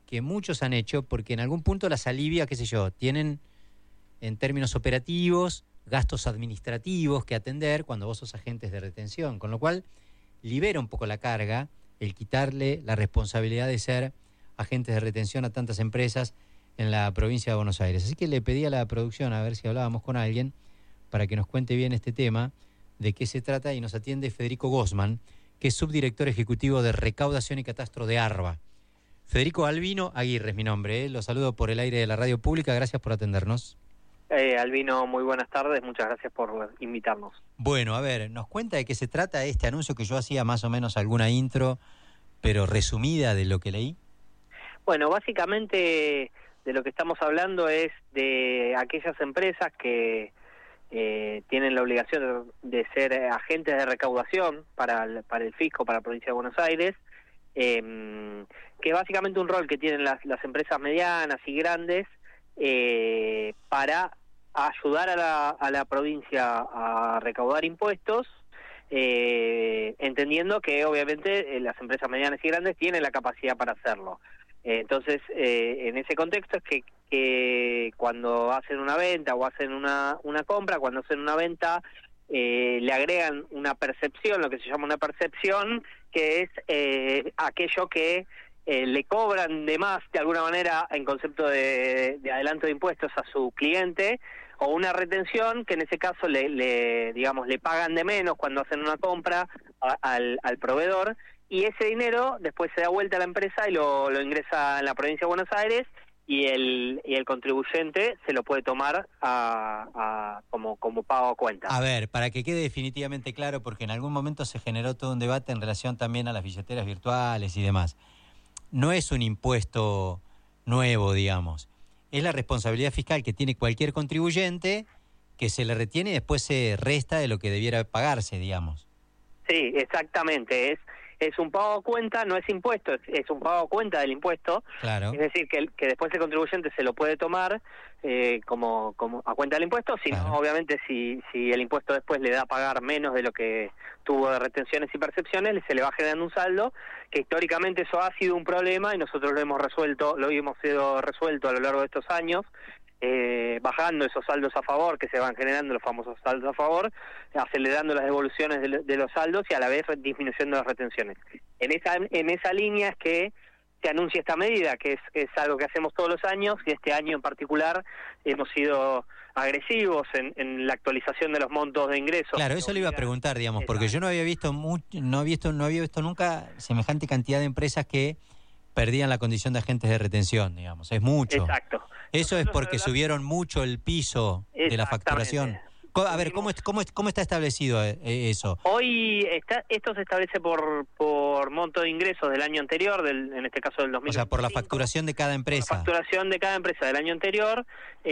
que muchos han hecho porque en algún punto las alivia, qué sé yo, tienen en términos operativos gastos administrativos que atender cuando vos sos agentes de retención, con lo cual libera un poco la carga el quitarle la responsabilidad de ser agentes de retención a tantas empresas en la provincia de Buenos Aires. Así que le pedí a la producción a ver si hablábamos con alguien para que nos cuente bien este tema, de qué se trata, y nos atiende Federico Gosman, que es subdirector ejecutivo de Recaudación y Catastro de ARBA. Federico Albino Aguirre es mi nombre, Lo saludo por el aire de la radio pública, gracias por atendernos. Albino, muy buenas tardes, muchas gracias por invitarnos. Bueno, a ver, ¿nos cuenta de qué se trata este anuncio que yo hacía más o menos alguna intro, pero resumida de lo que leí? Bueno, básicamente de lo que estamos hablando es de aquellas empresas que tienen la obligación de ser agentes de recaudación para el fisco, para la provincia de Buenos Aires, que básicamente un rol que tienen las empresas medianas y grandes para ayudar a la provincia a recaudar impuestos, entendiendo que obviamente las empresas medianas y grandes tienen la capacidad para hacerlo. Entonces, en ese contexto es que cuando hacen una venta o hacen una compra, cuando hacen una venta, le agregan una percepción, lo que se llama una percepción, que es aquello que le cobran de más, de alguna manera, en concepto de adelanto de impuestos a su cliente, o una retención, que en ese caso le pagan de menos cuando hacen una compra al proveedor, y ese dinero después se da vuelta a la empresa y lo ingresa en la provincia de Buenos Aires, y el contribuyente se lo puede tomar como pago a cuenta. A ver, para que quede definitivamente claro, porque en algún momento se generó todo un debate en relación también a las billeteras virtuales y demás. No es un impuesto nuevo, digamos. Es la responsabilidad fiscal que tiene cualquier contribuyente, que se le retiene y después se resta de lo que debiera pagarse, digamos. Sí, exactamente. Es un pago a cuenta, no es impuesto, es un pago a cuenta del impuesto. Claro. Es decir, que después el contribuyente se lo puede tomar como a cuenta del impuesto, sino claro. Obviamente si el impuesto después le da a pagar menos de lo que tuvo de retenciones y percepciones, se le va generando un saldo, que históricamente eso ha sido un problema y nosotros lo hemos sido resuelto a lo largo de estos años, bajando esos saldos a favor que se van generando, los famosos saldos a favor, acelerando las devoluciones de los saldos y a la vez disminuyendo las retenciones. En esa línea es que se anuncia esta medida, que es algo que hacemos todos los años, y este año en particular hemos sido agresivos en la actualización de los montos de ingresos. Claro, eso le iba a preguntar, digamos, porque yo no había visto nunca semejante cantidad de empresas que perdían la condición de agentes de retención, digamos. Es mucho. Exacto. Eso es porque subieron mucho el piso de la facturación. A ver, ¿cómo está establecido eso? Hoy esto se establece por monto de ingresos del año anterior, en este caso del 2025. O sea, por la facturación de cada empresa. La facturación de cada empresa del año anterior.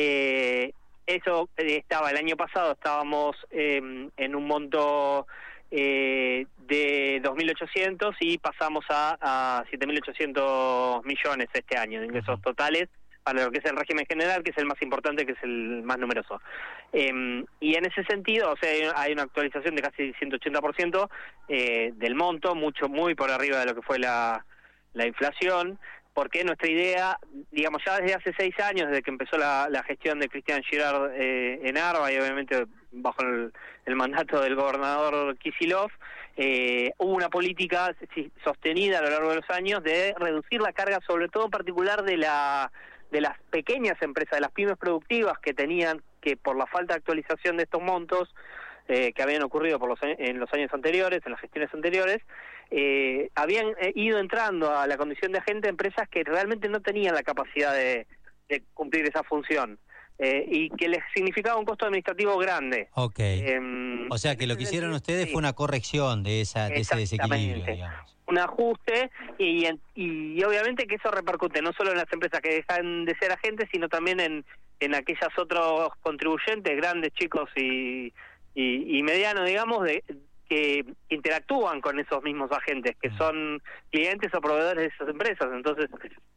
Eso estaba el año pasado, estábamos en un monto de 2.800 y pasamos a 7.800 millones este año de ingresos totales para lo que es el régimen general, que es el más importante, que es el más numeroso. Y en ese sentido, o sea, hay una actualización de casi 180% del monto, muy por arriba de lo que fue la inflación, porque nuestra idea, digamos, ya desde hace 6 años, desde que empezó la gestión de Cristian Girard en ARBA, y obviamente bajo el mandato del gobernador Kicillof, hubo una política sostenida a lo largo de los años de reducir la carga, sobre todo en particular de las pequeñas empresas, de las pymes productivas que tenían que, por la falta de actualización de estos montos que habían ocurrido en los años anteriores, en las gestiones anteriores, habían ido entrando a la condición de agente empresas que realmente no tenían la capacidad de cumplir esa función y que les significaba un costo administrativo grande. Ok. O sea que lo que hicieron ustedes fue una corrección de ese desequilibrio, digamos. Un ajuste y obviamente que eso repercute no solo en las empresas que dejan de ser agentes, sino también en aquellos otros contribuyentes, grandes, chicos y medianos, digamos, que interactúan con esos mismos agentes, que son clientes o proveedores de esas empresas. Entonces,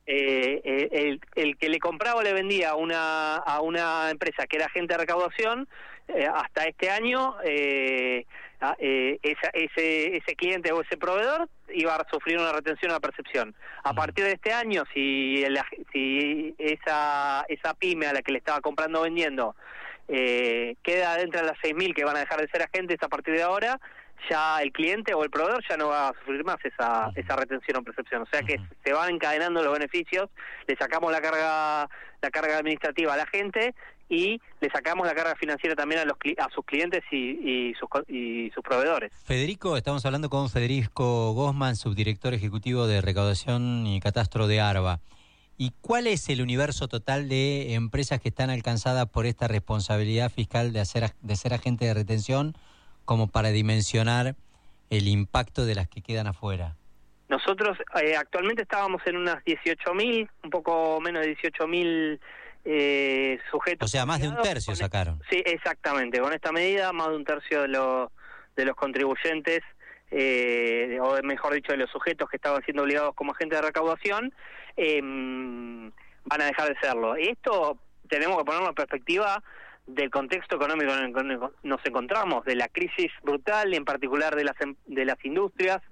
el que le compraba o le vendía a una empresa que era agente de recaudación, hasta este año ese cliente o ese proveedor iba a sufrir una retención a la percepción. A partir de este año, si esa pyme a la que le estaba comprando o vendiendo queda dentro de las 6.000 que van a dejar de ser agentes a partir de ahora, ya el cliente o el proveedor ya no va a sufrir más esa retención o percepción. O sea que se van encadenando los beneficios, le sacamos la carga administrativa a la gente y le sacamos la carga financiera también a sus clientes y sus proveedores. Federico, estamos hablando con Federico Gosman, subdirector ejecutivo de Recaudación y Catastro de ARBA. ¿Y cuál es el universo total de empresas que están alcanzadas por esta responsabilidad fiscal de ser agente de retención, como para dimensionar el impacto de las que quedan afuera? Nosotros actualmente estábamos en unas 18.000, un poco menos de 18.000 sujetos. O sea, más de un tercio sacaron. Sí, exactamente. Con esta medida, más de un tercio de los contribuyentes, o mejor dicho, de los sujetos que estaban siendo obligados como agentes de recaudación, van a dejar de serlo. Y esto tenemos que ponerlo en perspectiva del contexto económico en el que nos encontramos, de la crisis brutal, y en particular de las industrias.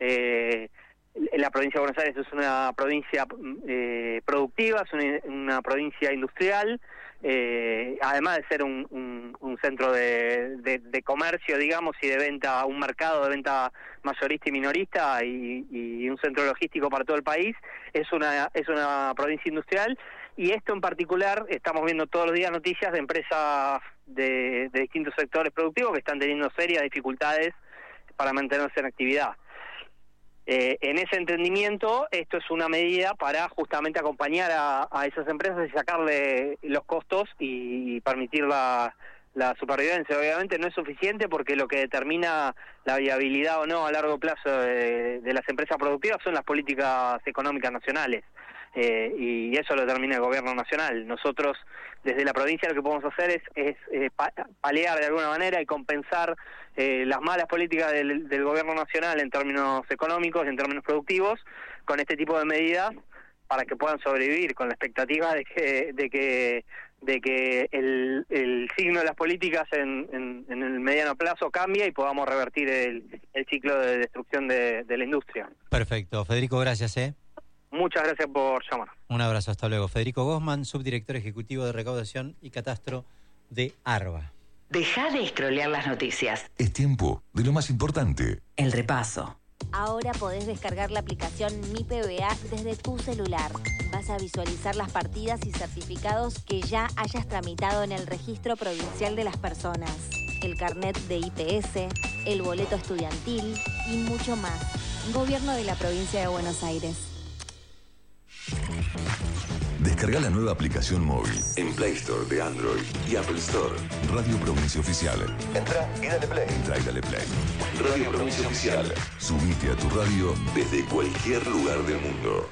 La provincia de Buenos Aires es una provincia productiva, es una provincia industrial, además de ser un centro de comercio, digamos, y de venta, un mercado de venta mayorista y minorista, y un centro logístico para todo el país. Es una provincia industrial, y esto en particular, estamos viendo todos los días noticias de empresas de distintos sectores productivos que están teniendo serias dificultades para mantenerse en actividad. En ese entendimiento, esto es una medida para justamente acompañar a esas empresas y sacarle los costos y permitir la supervivencia. Obviamente no es suficiente, porque lo que determina la viabilidad o no a largo plazo de las empresas productivas son las políticas económicas nacionales. Y eso lo determina el gobierno nacional. Nosotros, desde la provincia, lo que podemos hacer es paliar de alguna manera y compensar las malas políticas del gobierno nacional en términos económicos y en términos productivos con este tipo de medidas, para que puedan sobrevivir, con la expectativa de que el signo de las políticas en el mediano plazo cambie y podamos revertir el ciclo de destrucción de la industria. Perfecto. Federico, gracias. Muchas gracias por llamar. Un abrazo, hasta luego. Federico Gosman, subdirector ejecutivo de Recaudación y Catastro de ARBA. Deja de scrollear las noticias. Es tiempo de lo más importante. El repaso. Ahora podés descargar la aplicación Mi PBA desde tu celular. Vas a visualizar las partidas y certificados que ya hayas tramitado en el Registro Provincial de las Personas, el carnet de IPS, el boleto estudiantil y mucho más. Gobierno de la Provincia de Buenos Aires. Descarga la nueva aplicación móvil en Play Store de Android y Apple Store. Radio Provincia Oficial. Entra y dale play. Entra y dale play. Radio Provincia Oficial. Subite a tu radio desde cualquier lugar del mundo.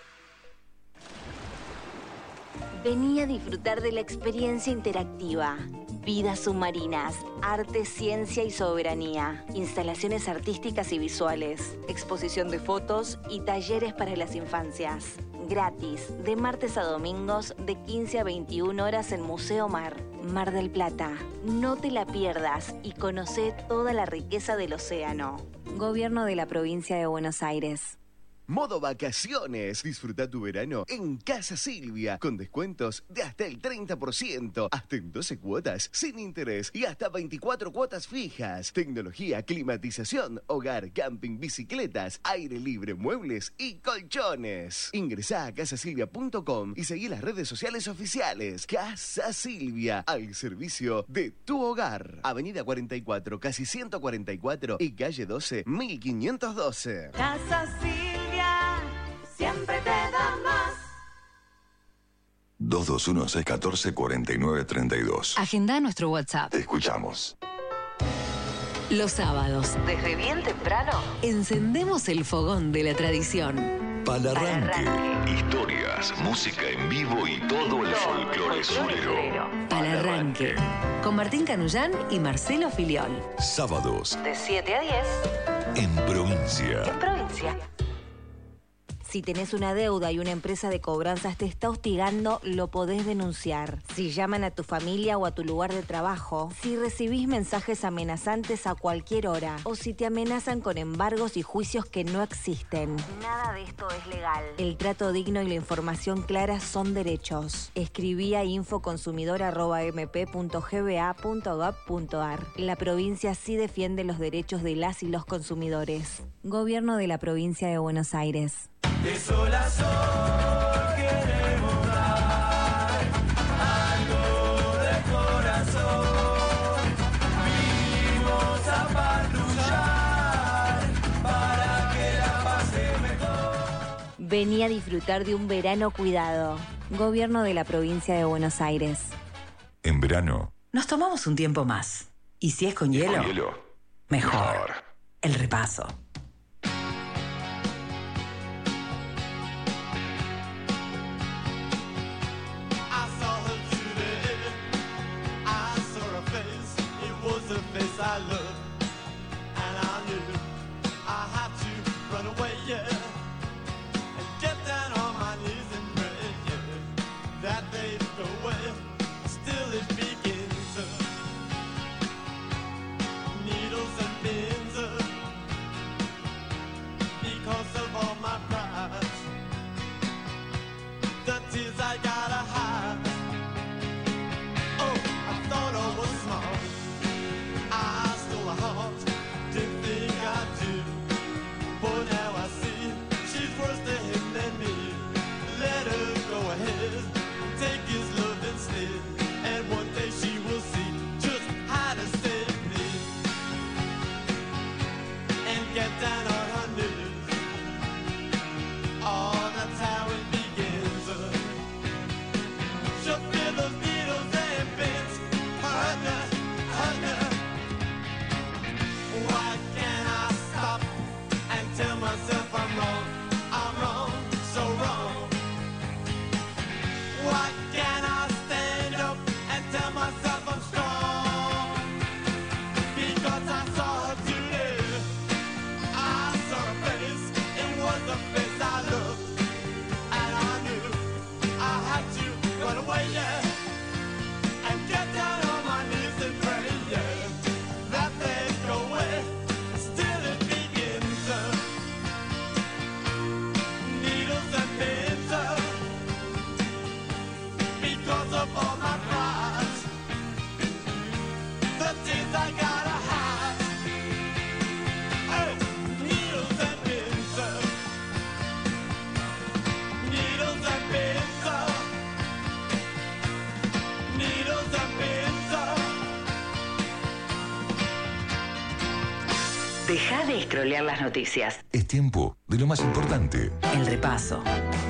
Vení a disfrutar de la experiencia interactiva. Vidas submarinas, arte, ciencia y soberanía. Instalaciones artísticas y visuales. Exposición de fotos y talleres para las infancias. Gratis, de martes a domingos, de 15 a 21 horas en Museo Mar, Mar del Plata. No te la pierdas y conocé toda la riqueza del océano. Gobierno de la Provincia de Buenos Aires. Modo vacaciones. Disfruta tu verano en Casa Silvia, con descuentos de hasta el 30%, hasta en 12 cuotas sin interés y hasta 24 cuotas fijas. Tecnología, climatización, hogar, camping, bicicletas, aire libre, muebles y colchones. Ingresá a casasilvia.com y seguí las redes sociales oficiales. Casa Silvia, al servicio de tu hogar. Avenida 44, casi 144 y calle 12, 1512. Casa Silvia, siempre te da más. 221-614-4932. Agenda nuestro WhatsApp. Te escuchamos. Los sábados, desde bien temprano, encendemos el fogón de la tradición. Palarranque. Historias, música en vivo y todo el folclore surero. Palarranque. Con Martín Canullán y Marcelo Filiol. Sábados. De 7 a 10. En provincia. En provincia. Si tenés una deuda y una empresa de cobranzas te está hostigando, lo podés denunciar. Si llaman a tu familia o a tu lugar de trabajo, si recibís mensajes amenazantes a cualquier hora o si te amenazan con embargos y juicios que no existen. Nada de esto es legal. El trato digno y la información clara son derechos. Escribí a infoconsumidor@mp.gba.gov.ar. La provincia sí defiende los derechos de las y los consumidores. Gobierno de la Provincia de Buenos Aires. De sol a sol queremos dar algo de corazón. Vinimos a patrullar para que la pase mejor. Vení a disfrutar de un verano cuidado. Gobierno de la Provincia de Buenos Aires. En verano. Nos tomamos un tiempo más. Y si es con hielo, mejor. El repaso. I looked and I knew I had to run away, yeah, and get down on my knees and pray, yeah, that they'd go away. Still it begins, needles and pins, because of all my pride, the tears I gotta hide. Oh, I thought I was smart. I stole a heart, didn't think I do. But now I see she's worse to him than me. Let her go ahead, take his love instead. And one day she will see just how to save me. And get down on her knees. Oh, that's how it begins. She'll feel those needles and pins. Hurt her, hurt her. Why can't I stop and tell myself I'm wrong, so wrong? Why can't I stand up and tell myself I'm strong? Because I saw her today, I saw her face, it was the face I loved, and I knew I had to run away, yeah, and get down on my knees and pray, yeah, that they'd go away. Still it begins, needles and pins, because of all my pride, the tears I gotta hide. Hey, needles and pins, needles and pins, needles and pins. Deja de scrollear las noticias. Es tiempo de lo más importante. El repaso.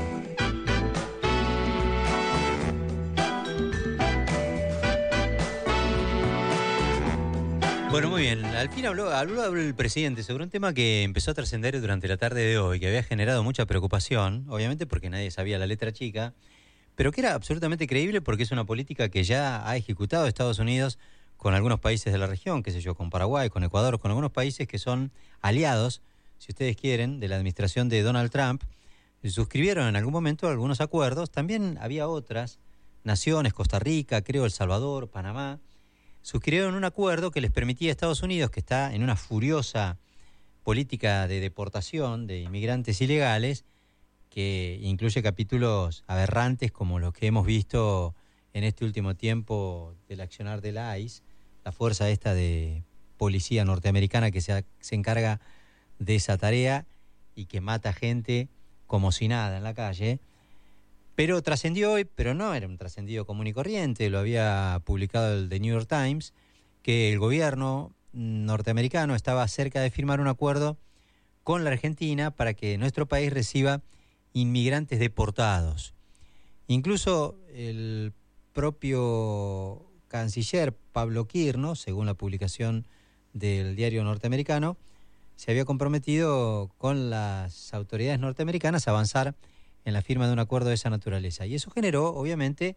Bueno, muy bien. Al fin habló el presidente sobre un tema que empezó a trascender durante la tarde de hoy, que había generado mucha preocupación, obviamente porque nadie sabía la letra chica, pero que era absolutamente creíble porque es una política que ya ha ejecutado Estados Unidos con algunos países de la región, qué sé yo, con Paraguay, con Ecuador, con algunos países que son aliados, si ustedes quieren, de la administración de Donald Trump. Suscribieron en algún momento algunos acuerdos. También había otras naciones, Costa Rica, creo El Salvador, Panamá, suscribieron un acuerdo que les permitía a Estados Unidos, que está en una furiosa política de deportación de inmigrantes ilegales, que incluye capítulos aberrantes como los que hemos visto en este último tiempo del accionar de la ICE, la fuerza esta de policía norteamericana que se encarga de esa tarea y que mata gente como si nada en la calle. Pero trascendió hoy, pero no era un trascendido común y corriente, lo había publicado el The New York Times, que el gobierno norteamericano estaba cerca de firmar un acuerdo con la Argentina para que nuestro país reciba inmigrantes deportados. Incluso el propio canciller Pablo Quirno, según la publicación del diario norteamericano, se había comprometido con las autoridades norteamericanas a avanzar en la firma de un acuerdo de esa naturaleza. Y eso generó, obviamente,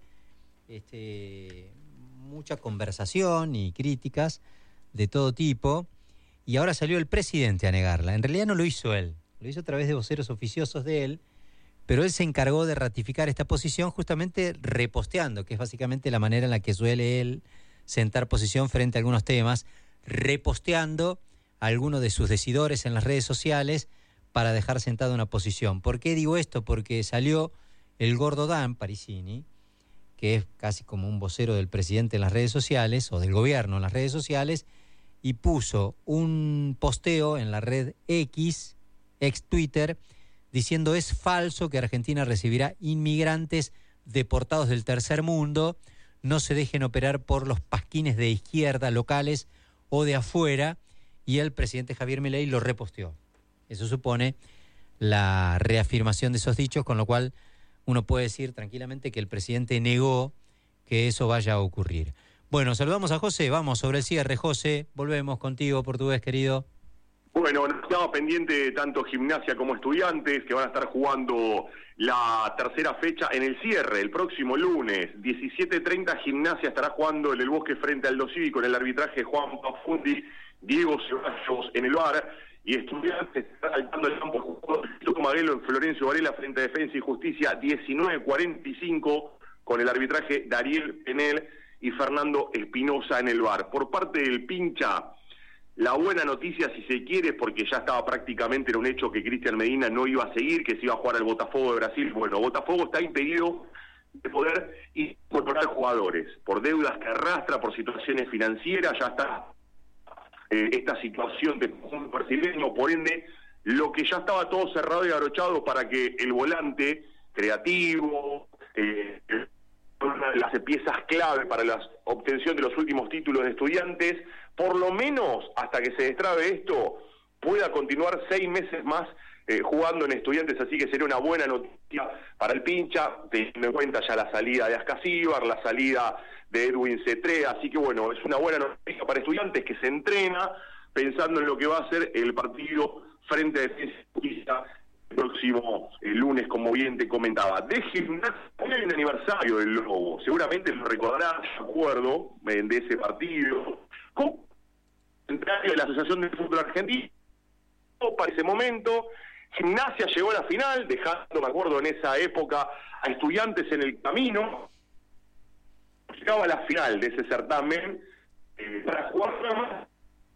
mucha conversación y críticas de todo tipo. Y ahora salió el presidente a negarla. En realidad no lo hizo él, lo hizo a través de voceros oficiosos de él, pero él se encargó de ratificar esta posición justamente reposteando, que es básicamente la manera en la que suele él sentar posición frente a algunos temas, reposteando a algunos de sus decidores en las redes sociales para dejar sentada una posición. ¿Por qué digo esto? Porque salió el gordo Dan Parisini, que es casi como un vocero del presidente en las redes sociales, o del gobierno en las redes sociales, y puso un posteo en la red X, ex Twitter, diciendo: es falso que Argentina recibirá inmigrantes deportados del tercer mundo, no se dejen operar por los pasquines de izquierda locales o de afuera, y el presidente Javier Milei lo reposteó. Eso supone la reafirmación de esos dichos, con lo cual uno puede decir tranquilamente que el presidente negó que eso vaya a ocurrir. Bueno, saludamos a José, vamos sobre el cierre. José, volvemos contigo, portugués querido. Bueno, nos quedamos pendientes tanto Gimnasia como Estudiantes, que van a estar jugando la tercera fecha en el cierre, el próximo lunes, 17:30, Gimnasia estará jugando en el Bosque frente al Dosivi con el arbitraje de Juan Pafundi, Diego Ceballos en el VAR, y Estudiantes está saltando el campo jugando Maguelo en Florencio Varela frente a Defensa y Justicia, 19:45, con el arbitraje Dariel Penel y Fernando Espinosa en el VAR. Por parte del Pincha, la buena noticia, si se quiere, porque ya estaba prácticamente, era un hecho que Cristian Medina no iba a seguir, que se iba a jugar al Botafogo de Brasil. Bueno, Botafogo está impedido de poder incorporar jugadores por deudas que arrastra, por situaciones financieras. Ya está esta situación de conjunto brasileño, por ende, lo que ya estaba todo cerrado y abrochado para que el volante creativo, una de las piezas clave para la obtención de los últimos títulos de Estudiantes, por lo menos hasta que se destrabe esto, pueda continuar 6 meses más jugando en Estudiantes, así que sería una buena noticia para el Pincha, teniendo en cuenta ya la salida de Ascasíbar, la salida de Edwin Cetrea, así que bueno, es una buena noticia para Estudiantes, que se entrena pensando en lo que va a ser el partido frente a Defensa y Justicia el próximo lunes, como bien te comentaba. De Gimnasia, hoy hay un aniversario del Lobo, seguramente lo recordarás, de acuerdo, de ese partido, con el centenario de la Asociación de Fútbol Argentino. Para ese momento, Gimnasia llegó a la final, dejando, me acuerdo, en esa época a Estudiantes en el camino. Llegaba a la final de ese certamen para jugar nada más.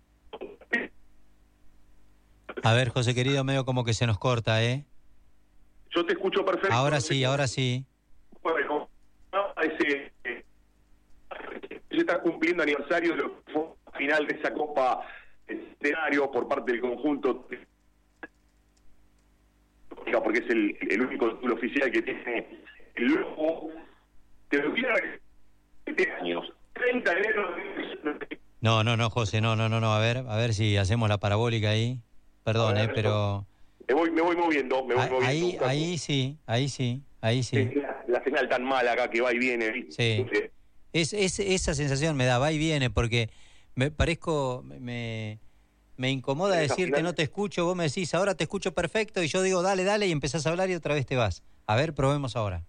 A ver, José querido, medio como que se nos corta, ¿eh? Yo te escucho perfecto. Ahora sí, ahora sí. Bueno, se está cumpliendo aniversario de lo que fue la final de esa Copa Centenario por parte del conjunto, porque es el único título oficial que tiene el Lobo. Te lo quiero 20 años, 30 de enero de... No, José, no. A ver si hacemos la parabólica ahí. Perdón, ver, pero... Me voy moviendo. Ahí sí. La señal tan mala acá que va y viene, ¿viste? Sí. Esa sensación me da, va y viene, porque me incomoda decirte no te escucho, vos me decís ahora te escucho perfecto, y yo digo dale, y empezás a hablar y otra vez te vas. A ver, probemos ahora.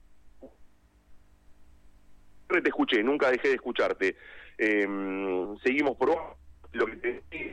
Te escuché, nunca dejé de escucharte. Seguimos probando lo que te decía,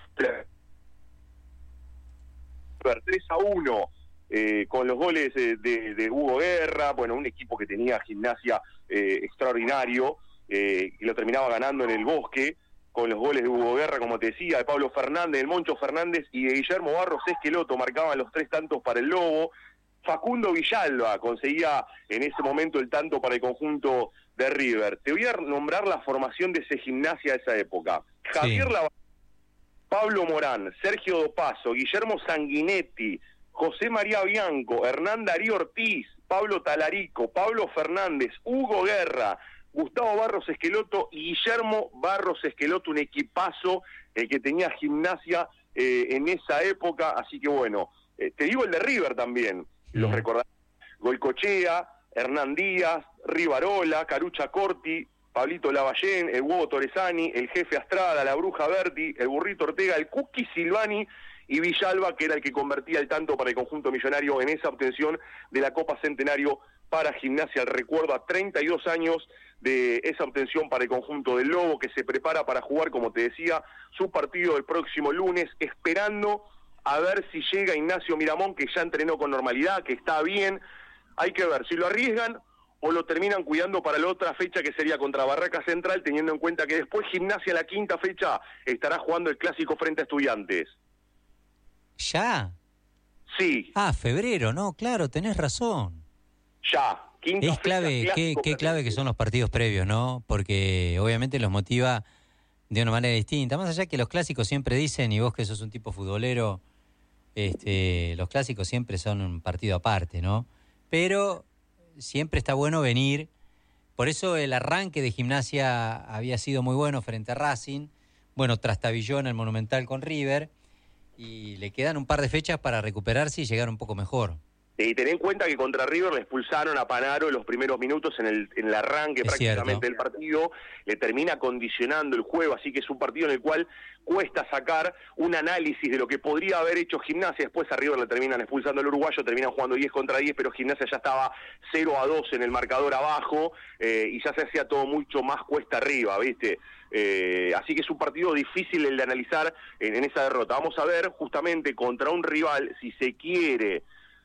3-1 con los goles de Hugo Guerra, bueno, un equipo que tenía Gimnasia extraordinario, y lo terminaba ganando en el Bosque, con los goles de Hugo Guerra, como te decía, de Pablo Fernández, del Moncho Fernández y de Guillermo Barros Esqueloto, marcaban los 3 tantos para el Lobo. Facundo Villalba conseguía en ese momento el tanto para el conjunto de River. Te voy a nombrar la formación de ese Gimnasia de esa época. Javier Lava, Pablo Morán, Sergio Dopazo, Guillermo Sanguinetti, José María Bianco, Hernán Darío Ortiz, Pablo Talarico, Pablo Fernández, Hugo Guerra, Gustavo Barros Esqueloto y Guillermo Barros Esqueloto, un equipazo el que tenía Gimnasia en esa época. Así que bueno, te digo el de River también, los recordarás: Goicochea, Hernán Díaz, Rivarola, Carucha Corti, Pablito Lavallén, el Hugo Torresani, el Jefe Astrada, la Bruja Berti, el Burrito Ortega, el Cookie Silvani y Villalba, que era el que convertía el tanto para el conjunto millonario en esa obtención de la Copa Centenario para Gimnasia. El recuerdo a 32 años de esa obtención para el conjunto del Lobo, que se prepara para jugar, como te decía, su partido el próximo lunes, esperando a ver si llega Ignacio Miramón, que ya entrenó con normalidad, que está bien. Hay que ver si lo arriesgan o lo terminan cuidando para la otra fecha, que sería contra Barraca Central, teniendo en cuenta que después Gimnasia la quinta fecha estará jugando el clásico frente a Estudiantes. ¿Ya? Sí. Ah, febrero, no, claro, tenés razón. Ya, quinta es clave, fecha, qué clave que son los partidos previos, ¿no? Porque obviamente los motiva de una manera distinta. Más allá que los clásicos siempre dicen, y vos que sos un tipo futbolero, los clásicos siempre son un partido aparte, ¿no? Pero siempre está bueno venir. Por eso el arranque de Gimnasia había sido muy bueno frente a Racing. Bueno, trastabilló en el Monumental con River. Y le quedan un par de fechas para recuperarse y llegar un poco mejor. Y ten en cuenta que contra River le expulsaron a Panaro en los primeros minutos en el arranque prácticamente del partido, le termina condicionando el juego, así que es un partido en el cual cuesta sacar un análisis de lo que podría haber hecho Gimnasia. Después a River le terminan expulsando al uruguayo, terminan jugando 10 contra 10, pero Gimnasia ya estaba 0-2 en el marcador abajo, y ya se hacía todo mucho más cuesta arriba, ¿viste? Así que es un partido difícil el de analizar en esa derrota. Vamos a ver justamente contra un rival, si se quiere...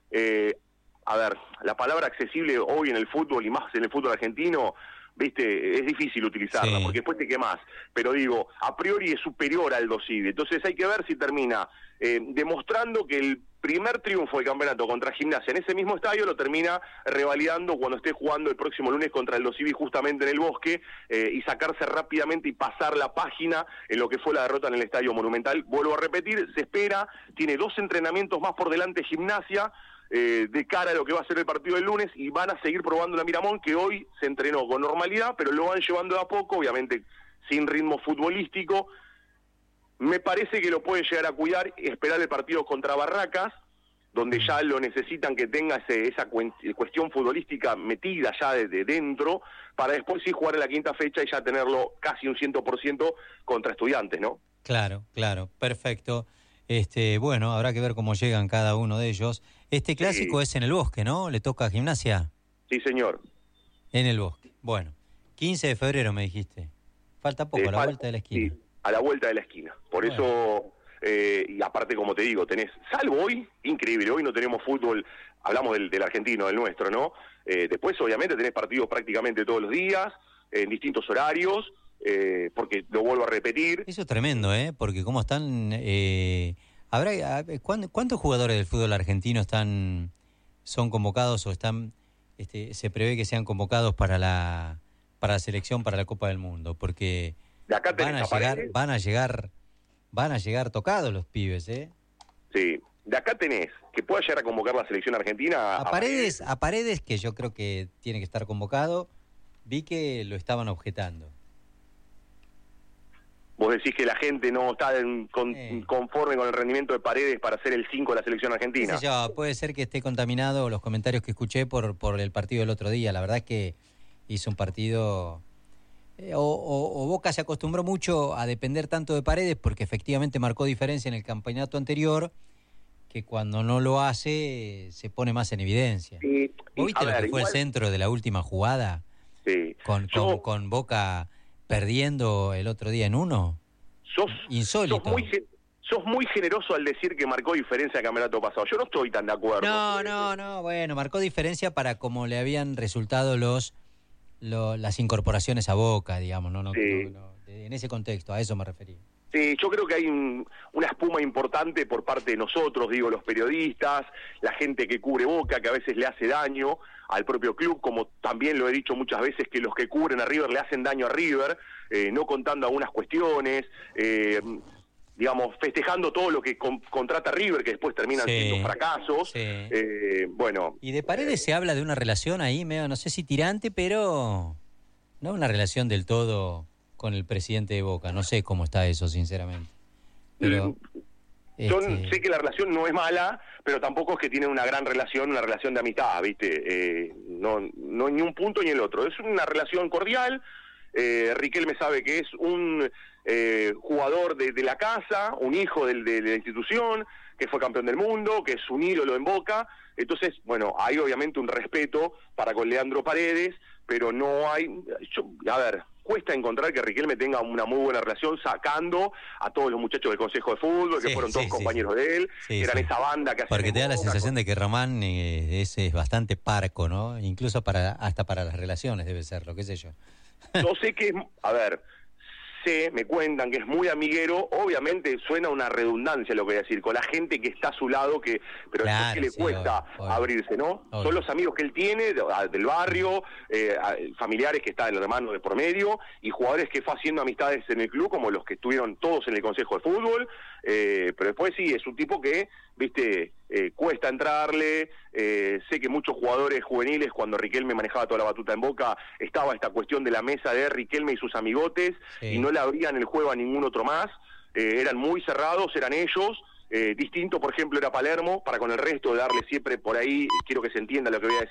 a ver, la palabra accesible hoy en el fútbol y más en el fútbol argentino, viste, es difícil utilizarla, porque después te quemás, pero digo, a priori es superior al Dosivi, entonces hay que ver si termina demostrando que el primer triunfo del campeonato contra Gimnasia en ese mismo estadio lo termina revalidando cuando esté jugando el próximo lunes contra el Dosivi justamente en el Bosque, y sacarse rápidamente y pasar la página en lo que fue la derrota en el Estadio Monumental. Vuelvo a repetir, se espera, tiene 2 entrenamientos más por delante Gimnasia, de cara a lo que va a ser el partido del lunes, y van a seguir probando la Miramón, que hoy se entrenó con normalidad, pero lo van llevando de a poco, obviamente sin ritmo futbolístico. Me parece que lo puede llegar a cuidar, esperar el partido contra Barracas, donde ya lo necesitan que tenga esa cuestión futbolística metida ya desde dentro, para después sí jugar en la quinta fecha y ya tenerlo casi un 100% contra Estudiantes, ¿no? Claro, perfecto. Bueno, habrá que ver cómo llegan cada uno de ellos. Este clásico es en el Bosque, ¿no? ¿Le toca a Gimnasia? Sí, señor. En el Bosque. Bueno, 15 de febrero me dijiste. Falta poco, a la vuelta de la esquina. Sí, a la vuelta de la esquina. Por eso, y aparte, como te digo, tenés, salvo hoy, increíble, hoy no tenemos fútbol, hablamos del argentino, del nuestro, ¿no? Después, obviamente, tenés partidos prácticamente todos los días, en distintos horarios, porque lo vuelvo a repetir. Eso es tremendo, porque cómo están... ¿Cuántos jugadores del fútbol argentino son convocados o están se prevé que sean convocados para la selección para la Copa del Mundo? Porque de acá van a llegar tocados los pibes, Sí, de acá tenés que pueda llegar a convocar la selección argentina. A Paredes, que yo creo que tiene que estar convocado, vi que lo estaban objetando. Vos decís que la gente no está conforme con el rendimiento de Paredes para ser el 5 de la selección argentina. Sí, puede ser que esté contaminado los comentarios que escuché por el partido del otro día. La verdad es que hizo un partido... O Boca se acostumbró mucho a depender tanto de Paredes porque efectivamente marcó diferencia en el campeonato anterior, que cuando no lo hace se pone más en evidencia. ¿Vos viste lo que fue el centro de la última jugada? Sí. Con Boca... perdiendo el otro día en uno. Insólito. Sos muy generoso al decir que marcó diferencia el campeonato pasado. Yo no estoy tan de acuerdo. No, bueno, marcó diferencia para como le habían resultado las incorporaciones a Boca, digamos, en ese contexto, a eso me refería. Sí, yo creo que hay una espuma importante por parte de nosotros, digo, los periodistas, la gente que cubre Boca, que a veces le hace daño al propio club, como también lo he dicho muchas veces, que los que cubren a River le hacen daño a River, no contando algunas cuestiones, digamos, festejando todo lo que contrata River, que después terminan siendo fracasos. Bueno. Y de Paredes se habla de una relación ahí, medio, no sé si tirante, pero no una relación del todo... con el presidente de Boca. No sé cómo está eso, sinceramente. Pero yo sé que la relación no es mala, pero tampoco es que tiene una gran relación, una relación de amistad, ¿viste? No ni un punto ni el otro. Es una relación cordial. Riquelme sabe que es un jugador de la casa, un hijo de la institución, que fue campeón del mundo, que es un ídolo en Boca, Entonces, bueno, hay obviamente un respeto para con Leandro Paredes, pero no hay... cuesta encontrar que Riquelme tenga una muy buena relación, sacando a todos los muchachos del Consejo de Fútbol, que fueron todos compañeros de él, que eran esa banda que hacían... Porque te da la sensación de que Román es bastante parco, ¿no? Incluso hasta para las relaciones debe serlo, qué sé yo. Yo sé que, me cuentan que es muy amiguero, obviamente suena una redundancia lo que voy a decir, con la gente que está a su lado, pero claro, es que le cuesta abrirse, ¿no? Obvio. Son los amigos que él tiene, del barrio, familiares que está el hermano de por medio, y jugadores que fue haciendo amistades en el club, como los que estuvieron todos en el Consejo de Fútbol, pero después sí, es un tipo que, cuesta entrarle, sé que muchos jugadores juveniles, cuando Riquelme manejaba toda la batuta en Boca, estaba esta cuestión de la mesa de Riquelme y sus amigotes, y no le abrían el juego a ningún otro más, eran muy cerrados, eran ellos. Distinto, por ejemplo, era Palermo, para con el resto de darle siempre por ahí, quiero que se entienda lo que voy a decir,